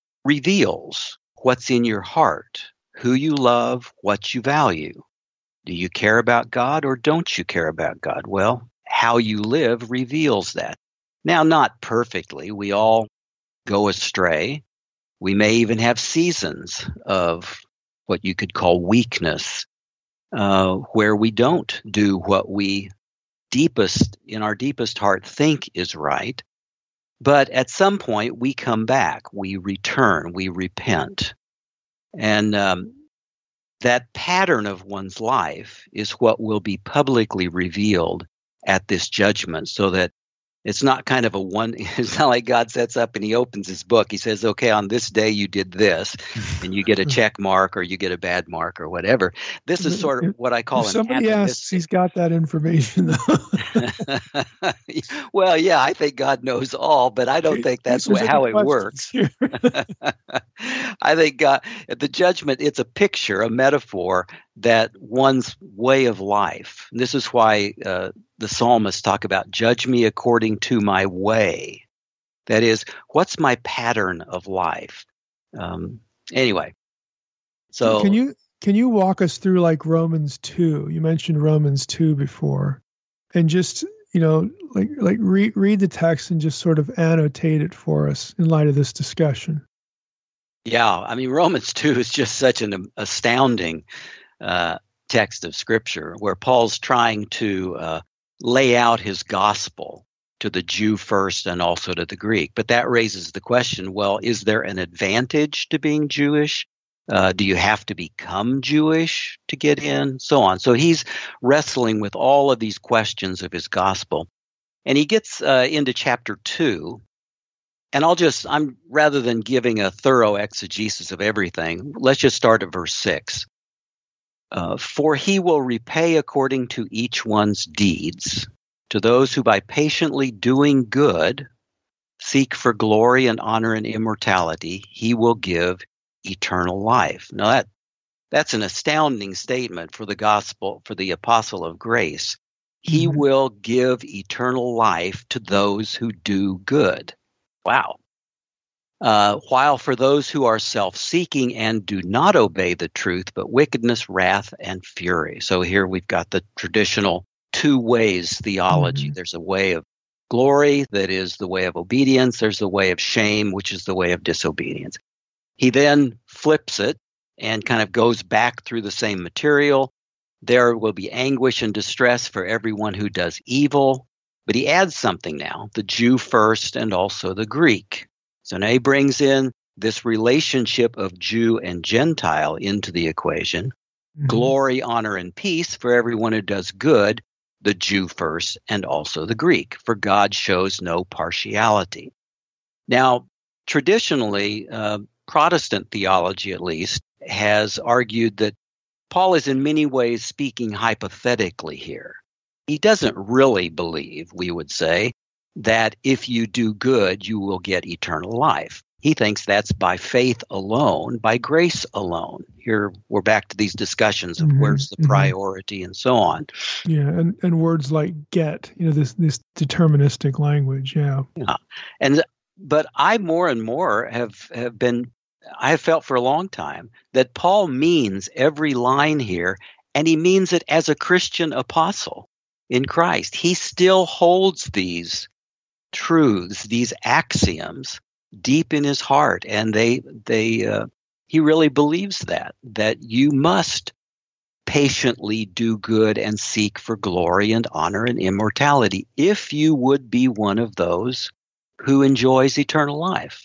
reveals what's in your heart, who you love, what you value. Do you care about God or don't you care about God? Well, how you live reveals that. Now, not perfectly. We all go astray. We may even have seasons of what you could call weakness, uh, where we don't do what we deepest, in our deepest heart, think is right. But at some point, we come back, we return, we repent. And um, that pattern of one's life is what will be publicly revealed at this judgment, so that it's not kind of a one, it's not like God sets up and he opens his book. He says, okay, on this day you did this, and you get a check mark or you get a bad mark or whatever. This is sort of what I call if an somebody asks, he's got that information, though. Well, yeah, I think God knows all, but I don't think that's what, how it works. I think God, the judgment, it's a picture, a metaphor that one's way of life. And this is why uh, the psalmists talk about, judge me according to my way. That is, what's my pattern of life? Um, anyway, so can you can you walk us through like Romans two? You mentioned Romans two before, and just you know like like read read the text and just sort of annotate it for us in light of this discussion. Yeah, I mean Romans two is just such an astounding uh, text of Scripture, where Paul's trying to uh, lay out his gospel to the Jew first and also to the Greek. But that raises the question, well, is there an advantage to being Jewish? Uh, do you have to become Jewish to get in? So on. So he's wrestling with all of these questions of his gospel. And he gets uh, into chapter two. And I'll just, I'm rather than giving a thorough exegesis of everything, let's just start at verse six. Uh, For he will repay according to each one's deeds. To those who by patiently doing good seek for glory and honor and immortality, he will give eternal life. Now that that's an astounding statement for the gospel, for the apostle of grace. He mm-hmm. will give eternal life to those who do good. Wow. Uh, while for those who are self-seeking and do not obey the truth, but wickedness, wrath, and fury. So here we've got the traditional two ways theology. Mm-hmm. There's a way of glory that is the way of obedience. There's the way of shame, which is the way of disobedience. He then flips it and kind of goes back through the same material. There will be anguish and distress for everyone who does evil. But he adds something now, the Jew first and also the Greek. So now he brings in this relationship of Jew and Gentile into the equation. Mm-hmm. Glory, honor, and peace for everyone who does good, the Jew first and also the Greek, for God shows no partiality. Now, traditionally, uh, Protestant theology at least has argued that Paul is in many ways speaking hypothetically here. He doesn't really believe, we would say, that if you do good, you will get eternal life. He thinks that's by faith alone, by grace alone. Here we're back to these discussions of mm-hmm, where's the priority mm-hmm. and so on. Yeah, and, and words like get, you know, this this deterministic language, yeah. Yeah. And but I more and more have, have been, I have felt for a long time that Paul means every line here, and he means it as a Christian apostle in Christ. He still holds these truths, these axioms deep in his heart, and they they uh, he really believes that that you must patiently do good and seek for glory and honor and immortality if you would be one of those who enjoys eternal life.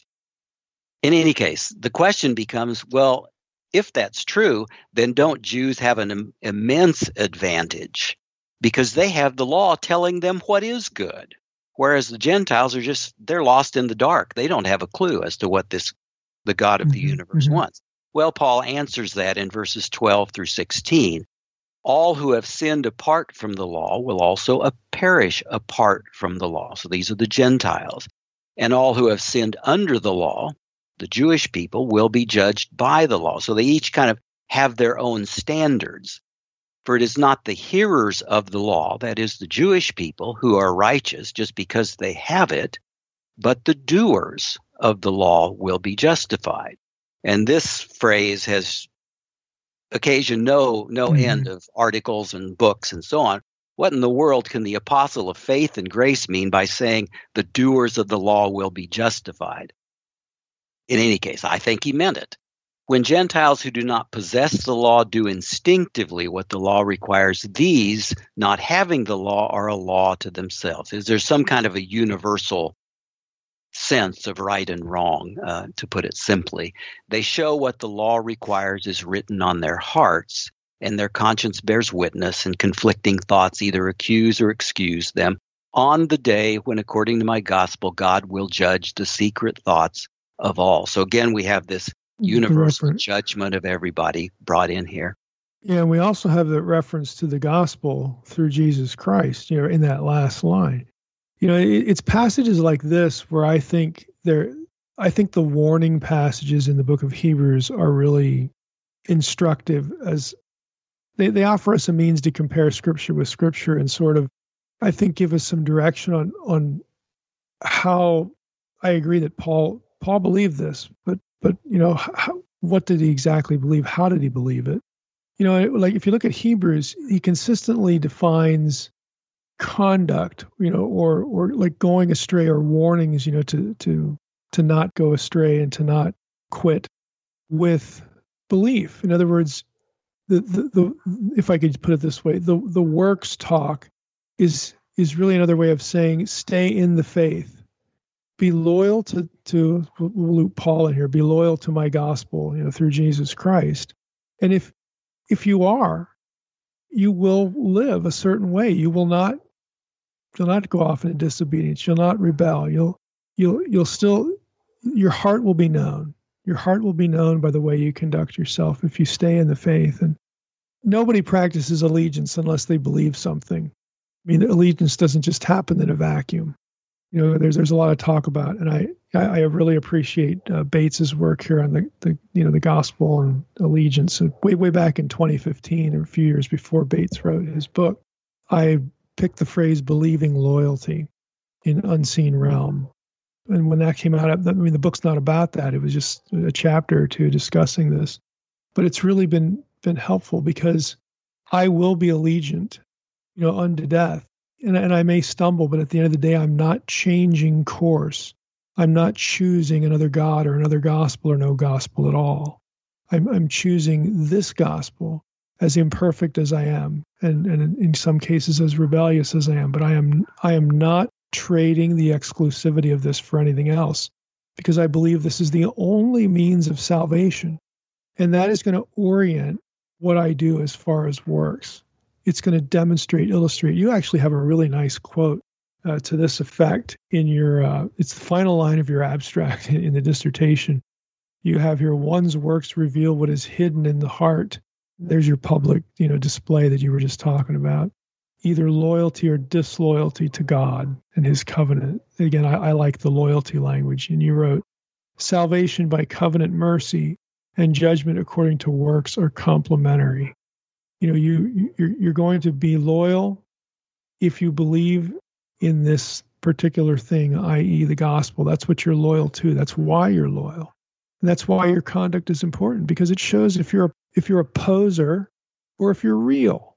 In any case, the question becomes, well, if that's true, then don't Jews have an im- immense advantage because they have the law telling them what is good? Whereas the Gentiles are just, they're lost in the dark. They don't have a clue as to what this, the God of the mm-hmm, universe mm-hmm. wants. Well, Paul answers that in verses twelve through sixteen. All who have sinned apart from the law will also uh, perish apart from the law. So these are the Gentiles. And all who have sinned under the law, the Jewish people, will be judged by the law. So they each kind of have their own standards. For it is not the hearers of the law, that is the Jewish people, who are righteous just because they have it, but the doers of the law will be justified. And this phrase has occasioned no, no mm-hmm. end of articles and books and so on. What in the world can the apostle of faith and grace mean by saying the doers of the law will be justified? in any case, I think he meant it. When Gentiles who do not possess the law do instinctively what the law requires, these, not having the law, are a law to themselves. Is there some kind of a universal sense of right and wrong, uh, to put it simply? They show what the law requires is written on their hearts, and their conscience bears witness, and conflicting thoughts either accuse or excuse them on the day when, according to my gospel, God will judge the secret thoughts of all. So again, we have this universal judgment of everybody brought in here. Yeah, and we also have the reference to the gospel through Jesus Christ, you know, in that last line. You know, it, it's passages like this where I think there, I think the warning passages in the book of Hebrews are really instructive, as they, they offer us a means to compare Scripture with Scripture and sort of, I think, give us some direction on on how. I agree that Paul Paul believed this, but but you know, how, what did he exactly believe? How did he believe it? You know, like if you look at Hebrews, he consistently defines conduct, you know, or or like going astray, or warnings, you know, to to to not go astray and to not quit, with belief. In other words, the the, the if I could put it this way, the the works talk is is really another way of saying stay in the faith. Be loyal to, to we'll loop Paul in here, be loyal to my gospel, you know, through Jesus Christ. And if if you are, you will live a certain way. You will not you'll not go off into disobedience. You'll not rebel. You'll you'll you'll still, your heart will be known. Your heart will be known by the way you conduct yourself if you stay in the faith. And nobody practices allegiance unless they believe something. I mean, allegiance doesn't just happen in a vacuum. You know, there's there's a lot of talk about, and I I really appreciate uh, Bates's work here on the, the you know the gospel and allegiance. So way way back in twenty fifteen, or a few years before Bates wrote his book, I picked the phrase "believing loyalty" in Unseen Realm, and when that came out, I mean the book's not about that. It was just a chapter or two discussing this, but it's really been been helpful because I will be allegiant, you know, unto death. And, and I may stumble, but at the end of the day, I'm not changing course. I'm not choosing another God or another gospel or no gospel at all. I'm, I'm choosing this gospel, as imperfect as I am, and, and in some cases as rebellious as I am. But I am I am not trading the exclusivity of this for anything else, because I believe this is the only means of salvation, and that is going to orient what I do as far as works. It's going to demonstrate, illustrate. You actually have a really nice quote uh, to this effect in your, uh, it's the final line of your abstract in, in the dissertation. You have here, one's works reveal what is hidden in the heart. There's your public, you know, display that you were just talking about. Either loyalty or disloyalty to God and his covenant. Again, I, I like the loyalty language. And you wrote, salvation by covenant mercy and judgment according to works are complementary. You know, you you're, you're going to be loyal if you believe in this particular thing, that is the gospel. That's what you're loyal to. That's why you're loyal. And that's why your conduct is important, because it shows if you're a, if you're a poser or if you're real.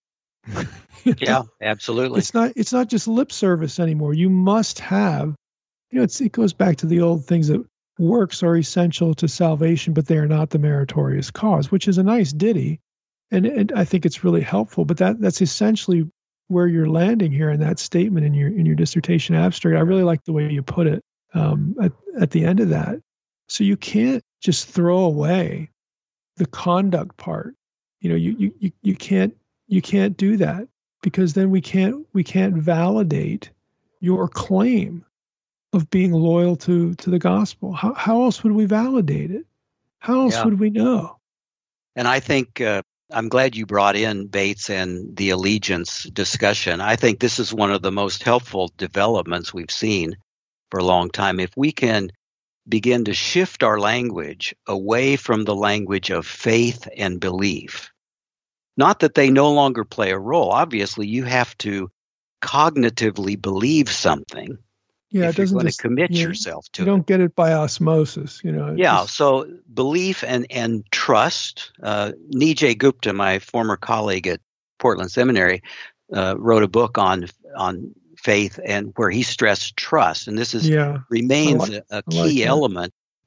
You know? Yeah, absolutely. It's not it's not just lip service anymore. You must have, you know, it's, it goes back to the old things that works are essential to salvation, but they are not the meritorious cause, which is a nice ditty. And, and I think it's really helpful, but that that's essentially where you're landing here in that statement in your in your dissertation abstract. I really like the way you put it um, at at the end of that. So you can't just throw away the conduct part. You know, you you you, you can't you can't do that, because then we can't we can't validate your claim of being loyal to to the gospel. How how else would we validate it? How else yeah. would we know? And I think. Uh, I'm glad you brought in Bates and the allegiance discussion. I think this is one of the most helpful developments we've seen for a long time. If we can begin to shift our language away from the language of faith and belief, not that they no longer play a role. Obviously, you have to cognitively believe something. Yeah, if it doesn't you're going just, to commit you, yourself to you it. You don't get it by osmosis, you know. Yeah, just, so belief and, and trust. Uh, Nijay Gupta, my former colleague at Portland Seminary, uh, wrote a book on on faith and where he stressed trust. And this is yeah, remains like, a, a key like element.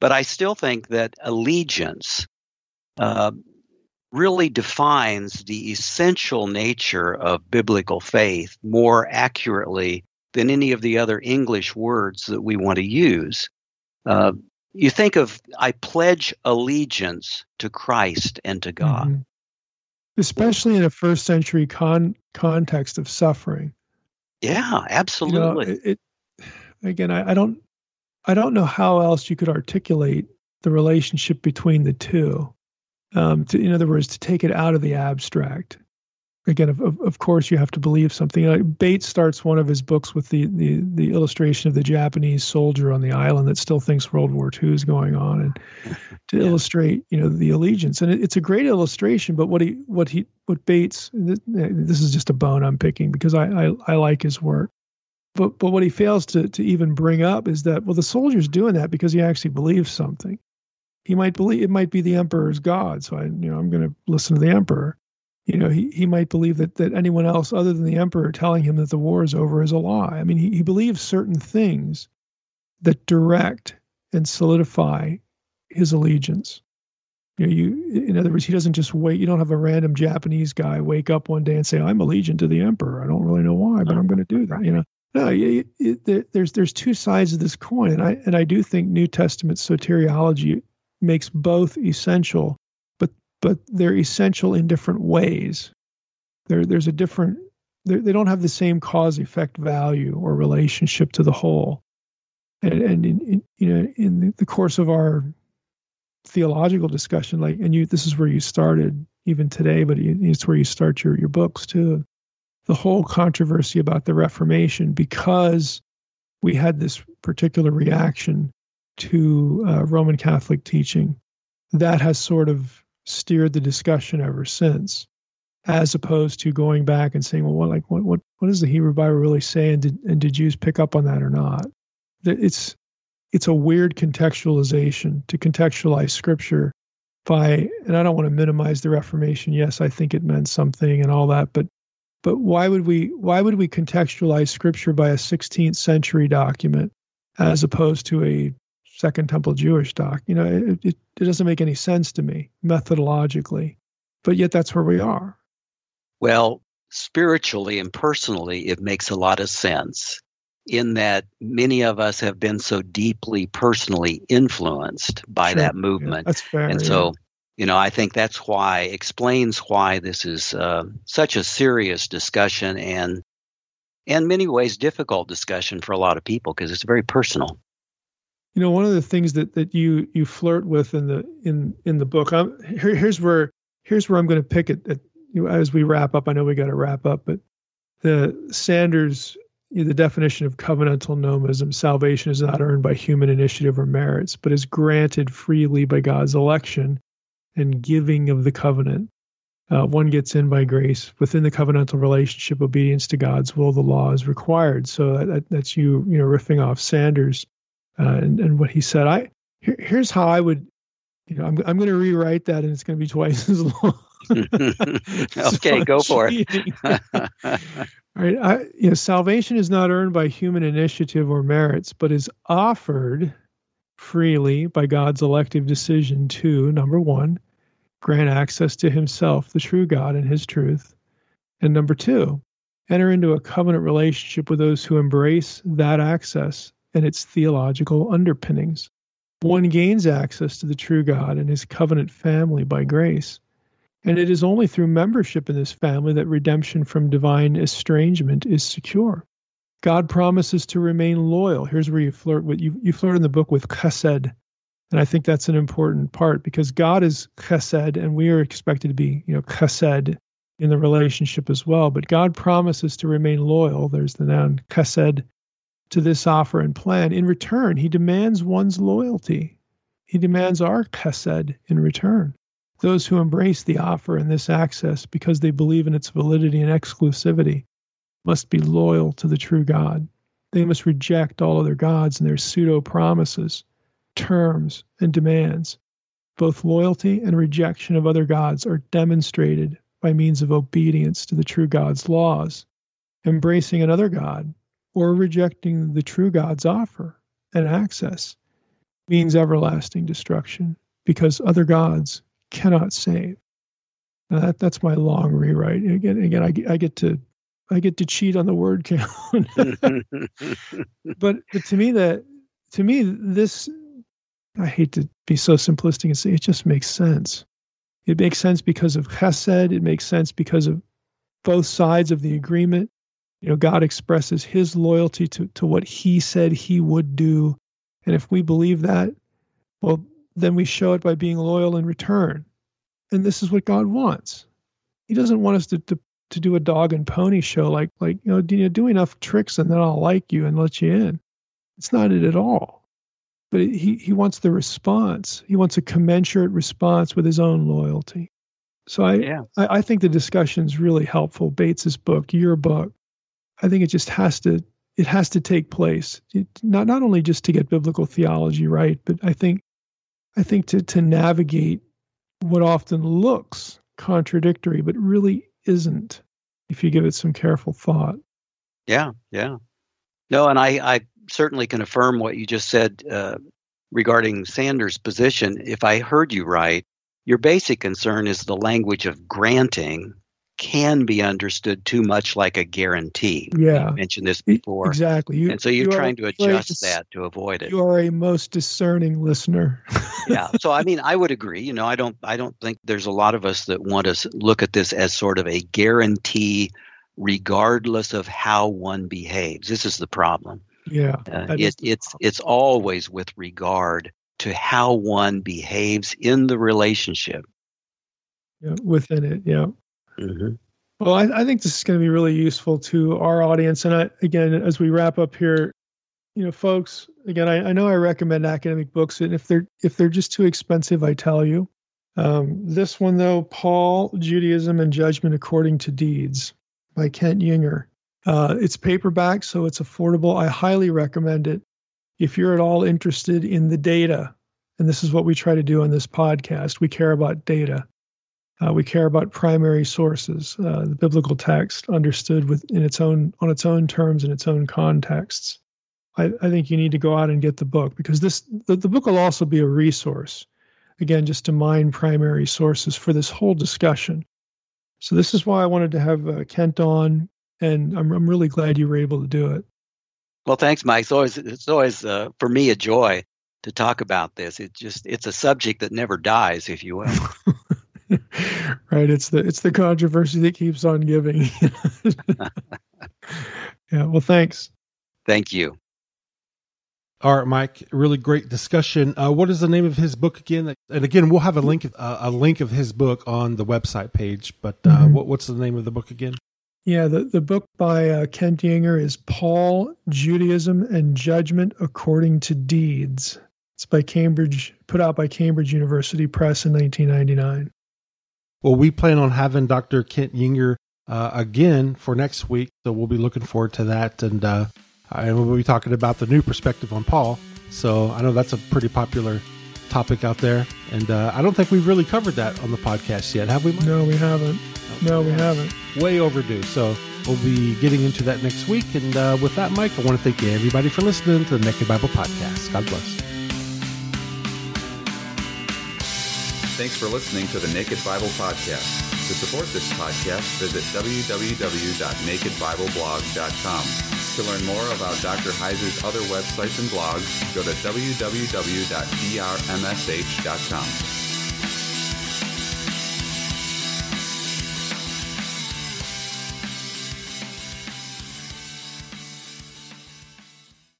But I still think that allegiance uh, really defines the essential nature of biblical faith more accurately than any of the other English words that we want to use. Uh, you think of, I pledge allegiance to Christ and to God. Mm-hmm. Especially in a first century con- context of suffering. Yeah, absolutely. You know, it, it, again, I, I don't, I don't know how else you could articulate the relationship between the two. Um, to, in other words, to take it out of the abstract. Again, of, of, of course, you have to believe something. Uh, Bates starts one of his books with the, the the illustration of the Japanese soldier on the island that still thinks World War Two is going on, and to yeah. illustrate, you know, the allegiance. And it, it's a great illustration. But what he what he what Bates this, this is just a bone I'm picking because I, I I like his work. But but what he fails to to even bring up is that, well, the soldier's doing that because he actually believes something. He might believe it might be the emperor's God, so I you know I'm going to listen to the emperor. You know, he, he might believe that, that anyone else other than the emperor telling him that the war is over is a lie. I mean, he, he believes certain things that direct and solidify his allegiance. You know, you, in other words, he doesn't just wait. You don't have a random Japanese guy wake up one day and say, I'm allegiant to the emperor. I don't really know why, but I'm going to do that. You know, no, it, it, there's there's two sides of this coin. And I, and I do think New Testament soteriology makes both essential, but they're essential in different ways. There, there's a different, they don't have the same cause-effect value or relationship to the whole. And, and in, in, you know, in the course of our theological discussion, like, and you, this is where you started even today, but it's where you start your, your books too. The whole controversy about the Reformation, because we had this particular reaction to uh, Roman Catholic teaching, that has sort of steered the discussion ever since, as opposed to going back and saying, well, what, like, what, what, what does the Hebrew Bible really say? And did, and did Jews pick up on that or not? It's, it's a weird contextualization to contextualize scripture by, and I don't want to minimize the Reformation. Yes, I think it meant something and all that, but, but why would we, why would we contextualize scripture by a sixteenth century document as opposed to a Second Temple Jewish doc? You know, it, it, it doesn't make any sense to me methodologically, but yet that's where we are. Well, spiritually and personally, it makes a lot of sense in that many of us have been so deeply personally influenced by sure. that movement. Yeah, that's fair. And yeah. so, you know, I think that's why, explains why this is uh, such a serious discussion and, in many ways, difficult discussion for a lot of people because it's very personal. You know, one of the things that, that you you flirt with in the in in the book. I'm, here, here's where here's where I'm going to pick it at, you know, as we wrap up. I know we got to wrap up, but the Sanders, you know, the definition of covenantal nomism: salvation is not earned by human initiative or merits, but is granted freely by God's election and giving of the covenant. Uh, one gets in by grace. Within the covenantal relationship, obedience to God's will, the law is required. So that, that's you, you know, riffing off Sanders. Uh, and, and what he said. I here, here's how I would, you know, I'm I'm going to rewrite that, and it's going to be twice as long. Okay, so go for it. All right, I, you know, salvation is not earned by human initiative or merits, but is offered freely by God's elective decision to, number one, grant access to Himself, the true God, and His truth, and number two, enter into a covenant relationship with those who embrace that access and its theological underpinnings. One gains access to the true God and His covenant family by grace, and it is only through membership in this family that redemption from divine estrangement is secure. God promises to remain loyal. Here's where you flirt with you. You flirt in the book with chesed, and I think that's an important part because God is chesed, and we are expected to be, you know, chesed in the relationship as well. But God promises to remain loyal. There's the noun chesed. To this offer and plan. In return, He demands one's loyalty. He demands our chesed in return. Those who embrace the offer and this access because they believe in its validity and exclusivity must be loyal to the true God. They must reject all other gods and their pseudo-promises, terms, and demands. Both loyalty and rejection of other gods are demonstrated by means of obedience to the true God's laws. Embracing another God or rejecting the true God's offer and access means everlasting destruction because other gods cannot save. Now that that's my long rewrite. Again, again, I, I get to I get to cheat on the word count. but but to me that to me this I hate to be so simplistic and say it just makes sense. It makes sense because of chesed. It makes sense because of both sides of the agreement. You know, God expresses his loyalty to, to what he said he would do. And if we believe that, well, then we show it by being loyal in return. And this is what God wants. He doesn't want us to, to, to do a dog and pony show like, like you know, do, you know, do enough tricks and then I'll like you and let you in. It's not it at all. But it, he, he wants the response. He wants a commensurate response with his own loyalty. So I, yeah. I, I think the discussion's really helpful. Bates's book, your book. I think it just has to it has to take place. It, not not only just to get biblical theology right, but I think I think to to navigate what often looks contradictory, but really isn't, if you give it some careful thought. Yeah, yeah. No, and I, I certainly can affirm what you just said uh, regarding Sanders' position. If I heard you right, your basic concern is the language of granting can be understood too much like a guarantee. Yeah. You mentioned this before. Exactly. You, and so you're you trying to adjust dis- that to avoid it. You are a most discerning listener. Yeah. So I mean, I would agree. You know, I don't I don't think there's a lot of us that want to look at this as sort of a guarantee regardless of how one behaves. This is the problem. Yeah. Uh, it, it's problem. It's always with regard to how one behaves in the relationship. Yeah, within it, yeah. Mm-hmm. Well, I, I think this is going to be really useful to our audience. And I, again, as we wrap up here, you know, folks, again, I, I know I recommend academic books, and if they're if they're just too expensive, I tell you. Um, this one, though, Paul, Judaism and Judgment According to Deeds by Kent Yinger. Uh, it's paperback, so it's affordable. I highly recommend it if you're at all interested in the data. And this is what we try to do on this podcast. We care about data. Uh, we care about primary sources, uh, the biblical text understood with in its own on its own terms and its own contexts. I, I think you need to go out and get the book because this the, the book will also be a resource, again, just to mine primary sources for this whole discussion. So this is why I wanted to have uh, Kent on, and I'm I'm really glad you were able to do it. Well, thanks, Mike. It's always it's always uh, for me a joy to talk about this. It just it's a subject that never dies, if you will. Right, it's the it's the controversy that keeps on giving. Yeah, well, thanks. Thank you. All right, Mike, really great discussion. Uh, what is the name of his book again? And again, we'll have a link uh, a link of his book on the website page. But uh, mm-hmm. what, what's the name of the book again? Yeah, the, the book by uh, Kent Yinger is Paul, Judaism and Judgment According to Deeds. It's by Cambridge, put out by Cambridge University Press in nineteen ninety-nine. Well, we plan on having Doctor Kent Yinger uh, again for next week, so we'll be looking forward to that. And, uh, and we'll be talking about the new perspective on Paul. So I know that's a pretty popular topic out there. And uh, I don't think we've really covered that on the podcast yet, have we, Mike? No, we haven't. No, we haven't. Way overdue. So we'll be getting into that next week. And uh, with that, Mike, I want to thank everybody for listening to the Naked Bible Podcast. God bless. Thanks for listening to the Naked Bible Podcast. To support this podcast, visit w w w dot naked bible blog dot com. To learn more about Doctor Heiser's other websites and blogs, go to w w w dot d r m s h dot com.